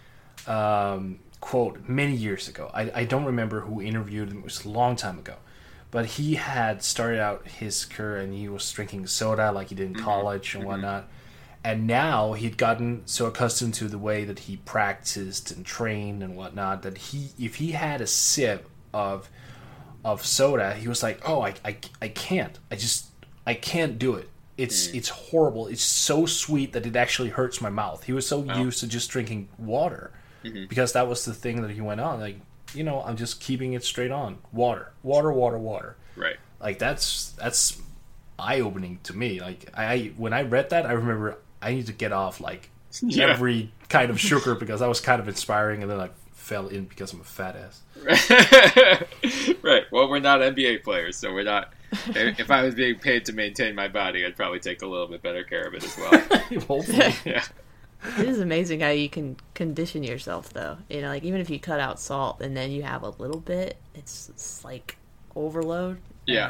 Quote many years ago. I don't remember who interviewed him. It was a long time ago, but he had started out his career and he was drinking soda like he did in college and whatnot, and now he'd gotten so accustomed to the way that he practiced and trained and whatnot that if he had a sip of soda, he was like, oh, I can't do it. It's horrible. It's so sweet that it actually hurts my mouth. He was so used to just drinking water. Because that was the thing that he went on. Like, I'm just keeping it straight on. Water. Right. Like, that's eye-opening to me. Like, when I read that, I remember I need to get off, like, every kind of sugar because that was kind of inspiring, and then I fell in because I'm a fat ass. Right. Well, we're not NBA players, so we're not... If I was being paid to maintain my body, I'd probably take a little bit better care of it as well. Hopefully. Yeah. It is amazing how you can condition yourself, though. Like, even if you cut out salt and then you have a little bit, it's like overload. Yeah.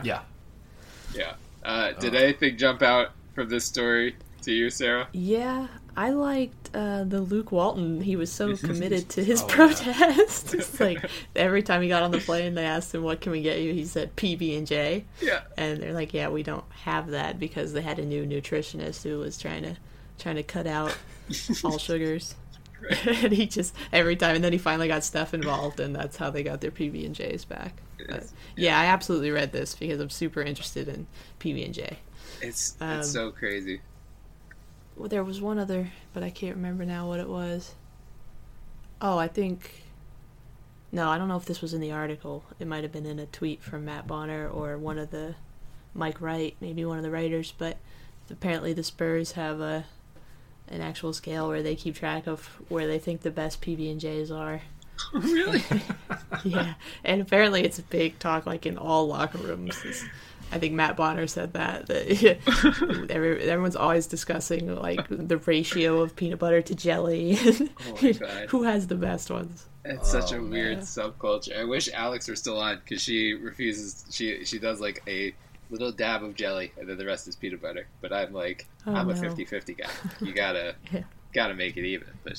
Did anything jump out from this story to you, Sarah? Yeah, I liked the Luke Walton. He was so committed to his protest. It's like every time he got on the plane, they asked him, "What can we get you?" He said PB&J. Yeah, and they're like, "Yeah, we don't have that because they had a new nutritionist who was trying to cut out all sugars." And he just every time, and then he finally got Steph involved, and that's how they got their PB&Js back. But, yeah, I absolutely read this because I'm super interested in PB&J. It's so crazy. Well, there was one other, but I can't remember now what it was. Oh, I don't know if this was in the article. It might have been in a tweet from Matt Bonner or one of the Mike Wright, maybe one of the writers, but apparently the Spurs have an actual scale where they keep track of where they think the best PB&Js are. Really? Yeah, and apparently it's a big talk, like in all locker rooms. I think Matt Bonner said that everyone's always discussing like the ratio of peanut butter to jelly. Oh my God. Who has the best ones? It's such a weird subculture. I wish Alex were still on because she refuses. She does like a little dab of jelly and then the rest is peanut butter. But I'm like, I'm a 50-50 guy. You gotta make it even. But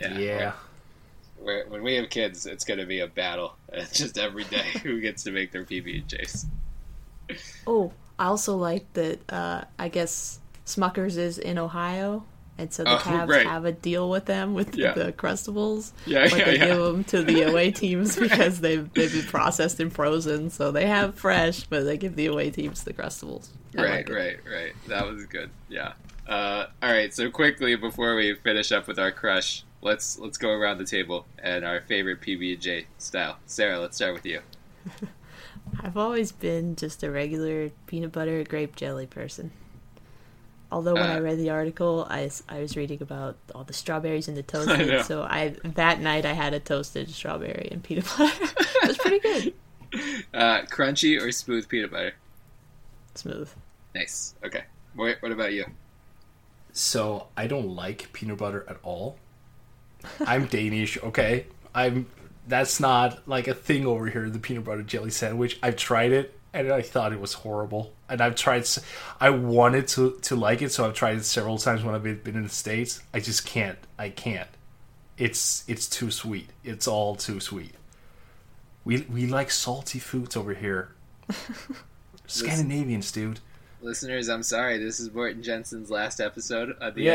when we have kids, it's gonna be a battle. It's just every day who gets to make their PB&Js. Oh, I also like that, I guess Smucker's is in Ohio, and so the Cavs have a deal with them with the Crustables. Yeah, but they give them to the away teams because they've been processed and frozen, so they have fresh, but they give the away teams the Crustables. Right. That was good, yeah. All right, so quickly before we finish up with our crush, let's go around the table and our favorite PB&J style. Sarah, let's start with you. I've always been just a regular peanut butter grape jelly person. Although when I read the article, I was reading about all the strawberries and the toasted. So that night I had a toasted strawberry and peanut butter. It was pretty good. Crunchy or smooth peanut butter? Smooth. Nice. Okay. What about you? So I don't like peanut butter at all. I'm Danish, okay? That's not like a thing over here, the peanut butter jelly sandwich. I've tried it and I thought it was horrible. And I wanted to like it, so I've tried it several times when I've been in the States. I just can't. I can't. It's too sweet. It's all too sweet. We like salty foods over here. Scandinavians, dude. Listeners, I'm sorry. This is Morten Jensen's last episode of the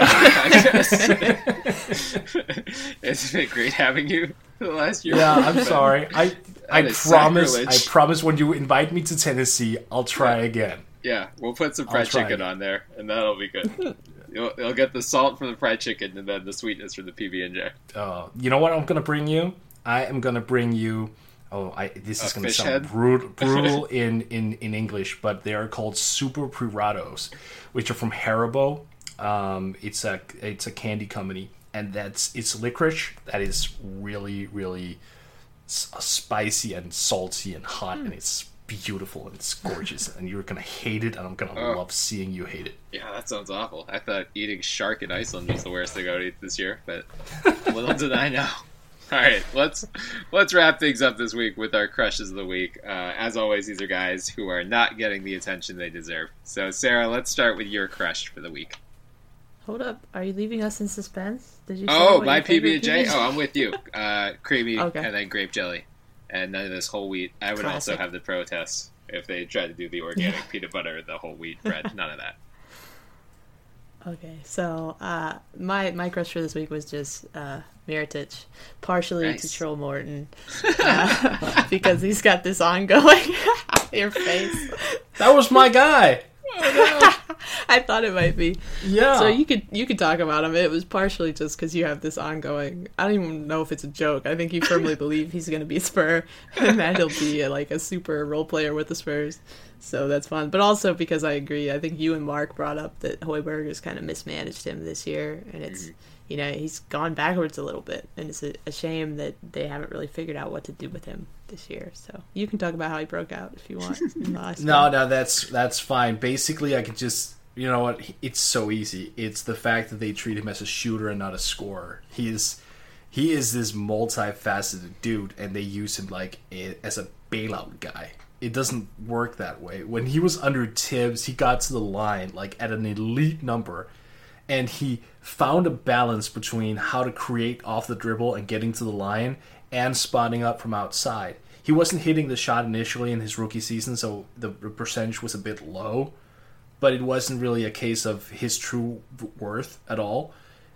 podcast. It's been great having you for the last year. Yeah, I'm sorry. I promise when you invite me to Tennessee, I'll try again. Yeah, we'll put some fried chicken on there, and that'll be good. You'll get the salt from the fried chicken, and then the sweetness from the PB&J. You know what I'm going to bring you? I am going to bring you... this is going to sound brutal in English, but they are called Super Puratos, which are from Haribo. It's a candy company, and it's licorice that is really, really spicy and salty and hot, and it's beautiful and it's gorgeous, and you're going to hate it, and I'm going to love seeing you hate it. Yeah, that sounds awful. I thought eating shark in Iceland was the worst thing I would eat this year, but little did I know. All right, let's wrap things up this week with our crushes of the week. As always, these are guys who are not getting the attention they deserve. So, Sarah, let's start with your crush for the week. Hold up, are you leaving us in suspense? Did you? My PB&J. Oh, I'm with you. Creamy and then grape jelly, and none of this whole wheat. I would also have the protest if they tried to do the organic peanut butter, the whole wheat bread. None of that. Okay, so my crush for this week was just Mirotic, partially to troll Morten, because he's got this ongoing. Your face. That was my guy. Oh, no. I thought it might be. Yeah. So you could talk about him. It was partially just because you have this ongoing. I don't even know if it's a joke. I think you firmly believe he's going to be a Spur and that he'll be a super role player with the Spurs. So that's fun. But also because I agree. I think you and Mark brought up that Højbjerg has kind of mismanaged him this year, and it's he's gone backwards a little bit, and it's a shame that they haven't really figured out what to do with him this year. So you can talk about how he broke out if you want. No, that's fine. Basically, I could just, you know what, it's so easy. It's the fact that they treat him as a shooter and not a scorer. He is this multifaceted dude, and they use him as a bailout guy. It doesn't work that way. When he was under Tibbs, he got to the line at an elite number, and he found a balance between how to create off the dribble and getting to the line and spotting up from outside. He wasn't hitting the shot initially in his rookie season, so the percentage was a bit low, but it wasn't really a case of his true worth at all.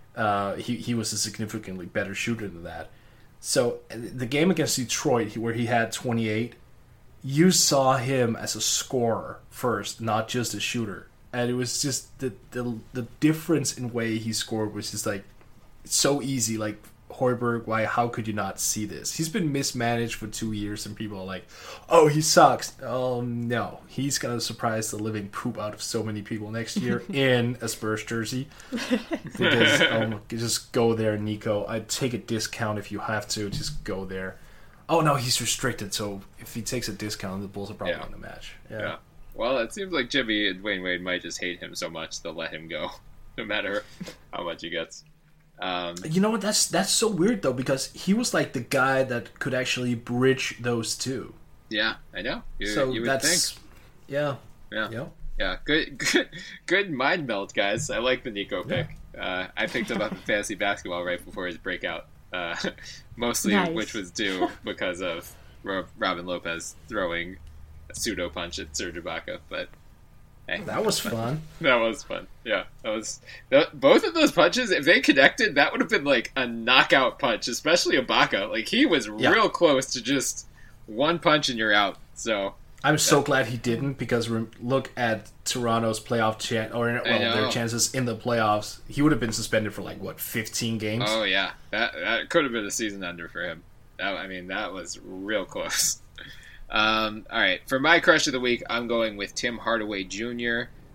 He was a significantly better shooter than that. So the game against Detroit, where he had 28, you saw him as a scorer first, not just a shooter. And it was just the difference in way he scored was just so easy. Højbjerg, how could you not see this? He's been mismanaged for 2 years, and people are like, oh, he sucks. Oh, no. He's going to surprise the living poop out of so many people next year in a Spurs jersey. Because, just go there, Nico. I'd take a discount if you have to. Just go there. Oh, no, he's restricted, so if he takes a discount, the Bulls are probably going to match. Yeah. Well, it seems like Jimmy and Dwayne Wade might just hate him so much they'll let him go, no matter how much he gets. You know what? That's so weird, though, because he was the guy that could actually bridge those two. Yeah, I know. You would think. Yeah. Good mind meld, guys. I like the Nico pick. I picked him up in fantasy basketball right before his breakout. Mostly, which was due because of Robin Lopez throwing a pseudo punch at Serge Ibaka, but hey. That was fun. That was fun. Yeah, both of those punches. If they connected, that would have been a knockout punch, especially Ibaka. He was real close to just one punch and you're out. So I'm so glad he didn't, because look at Toronto's playoff their chances in the playoffs. He would have been suspended for 15 games. Oh yeah, that could have been a season ender for him. That was real close. All right, for my crush of the week, I'm going with Tim Hardaway Jr.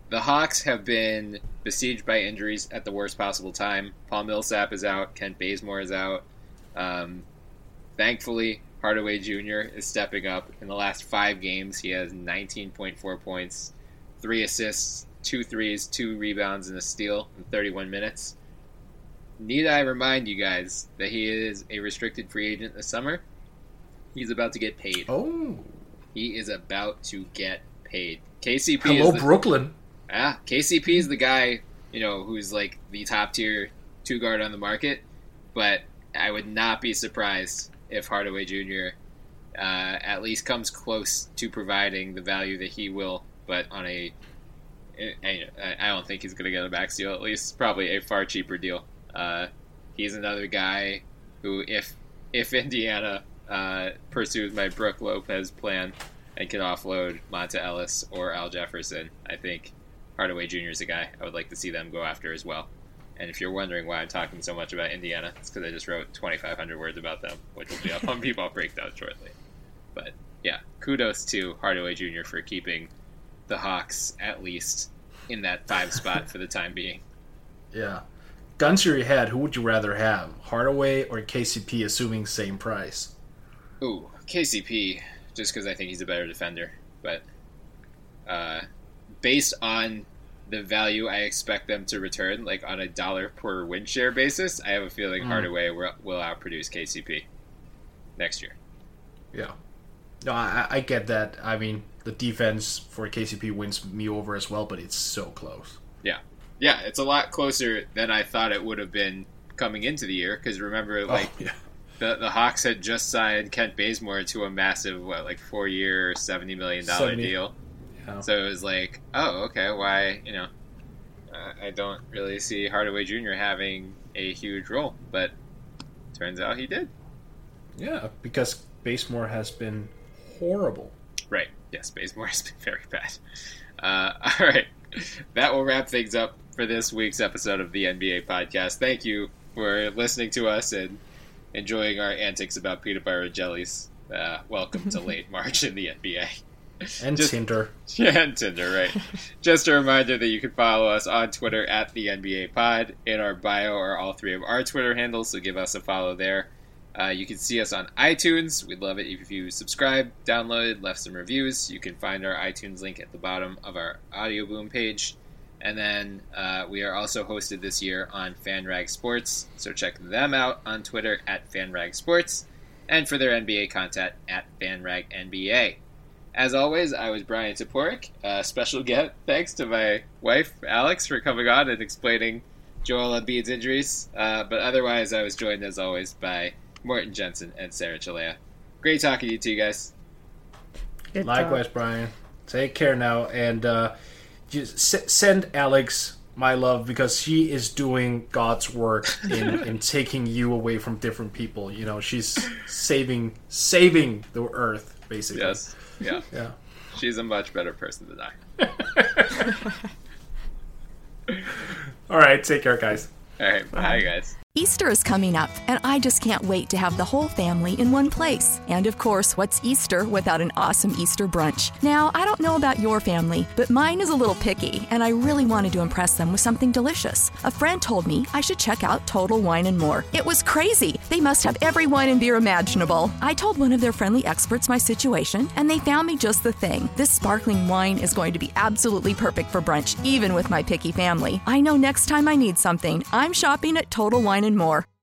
the Hawks have been besieged by injuries at the worst possible time. Paul Millsap is out. Kent Bazemore is out. Thankfully, Hardaway Jr. is stepping up. In the last 5 games, he has 19.4 points, 3 assists, 2 threes, 2 rebounds, and a steal in 31 minutes. Need I remind you guys that he is a restricted free agent this summer? He's about to get paid. Oh. He is about to get paid. KCP Hello, is Brooklyn. KCP is the guy, who's like the top tier 2 guard on the market, but I would not be surprised if Hardaway Jr. At least comes close to providing the value that he will, but on I don't think he's going to get a max deal, at least probably a far cheaper deal. He's another guy who, if Indiana pursues my Brook Lopez plan and can offload Monta Ellis or Al Jefferson, I think Hardaway Jr. is a guy I would like to see them go after as well. And if you're wondering why I'm talking so much about Indiana, it's because I just wrote 2,500 words about them, which will be up on Bebop Breakdown shortly. But yeah, kudos to Hardaway Jr. for keeping the Hawks at least in that 5 spot for the time being. Yeah. Guns to your head, who would you rather have? Hardaway or KCP, assuming same price? Ooh, KCP, just because I think he's a better defender. But based on the value I expect them to return, like on a dollar per win share basis, I have a feeling Hardaway will outproduce KCP next year. Yeah. No, I get that. I mean, the defense for KCP wins me over as well, but it's so close. Yeah. Yeah, it's a lot closer than I thought it would have been coming into the year, because remember, the Hawks had just signed Kent Bazemore to a massive, 4-year, $70 million deal. Yeah. So it was like, oh, okay, why, I don't really see Hardaway Jr. having a huge role, but turns out he did. Yeah, because Bazemore has been horrible. Right, yes, Bazemore has been very bad. All right, that will wrap things up for this week's episode of the NBA Podcast. Thank you for listening to us and enjoying our antics about peanut butter jellies. Welcome to late March in the NBA. And Tinder. Yeah, and Tinder, right. Just a reminder that you can follow us on Twitter at the NBA Pod. In our bio are all 3 of our Twitter handles, so give us a follow there. You can see us on iTunes. We'd love it if you subscribe, downloaded, left some reviews. You can find our iTunes link at the bottom of our Audio Boom page. And then we are also hosted this year on FanRag Sports, so check them out on Twitter at FanRag Sports, and for their NBA content at FanRag NBA. As always, I was Brian Toporek. Special guest thanks to my wife, Alex, for coming on and explaining Joel Embiid's injuries. But otherwise, I was joined, as always, by Morton Jensen and Sarah Chalea. Great talking to you guys. Good Likewise, talk. Brian. Take care now. And just send Alex my love, because she is doing God's work in taking you away from different people. She's saving the earth, basically. Yes. Yeah. Yeah. She's a much better person than I. All right. Take care, guys. All right. Bye, guys. Easter is coming up, and I just can't wait to have the whole family in one place. And of course, what's Easter without an awesome Easter brunch? Now, I don't know about your family, but mine is a little picky, and I really wanted to impress them with something delicious. A friend told me I should check out Total Wine & More. It was crazy. They must have every wine and beer imaginable. I told one of their friendly experts my situation, and they found me just the thing. This sparkling wine is going to be absolutely perfect for brunch, even with my picky family. I know next time I need something, I'm shopping at Total Wine & More.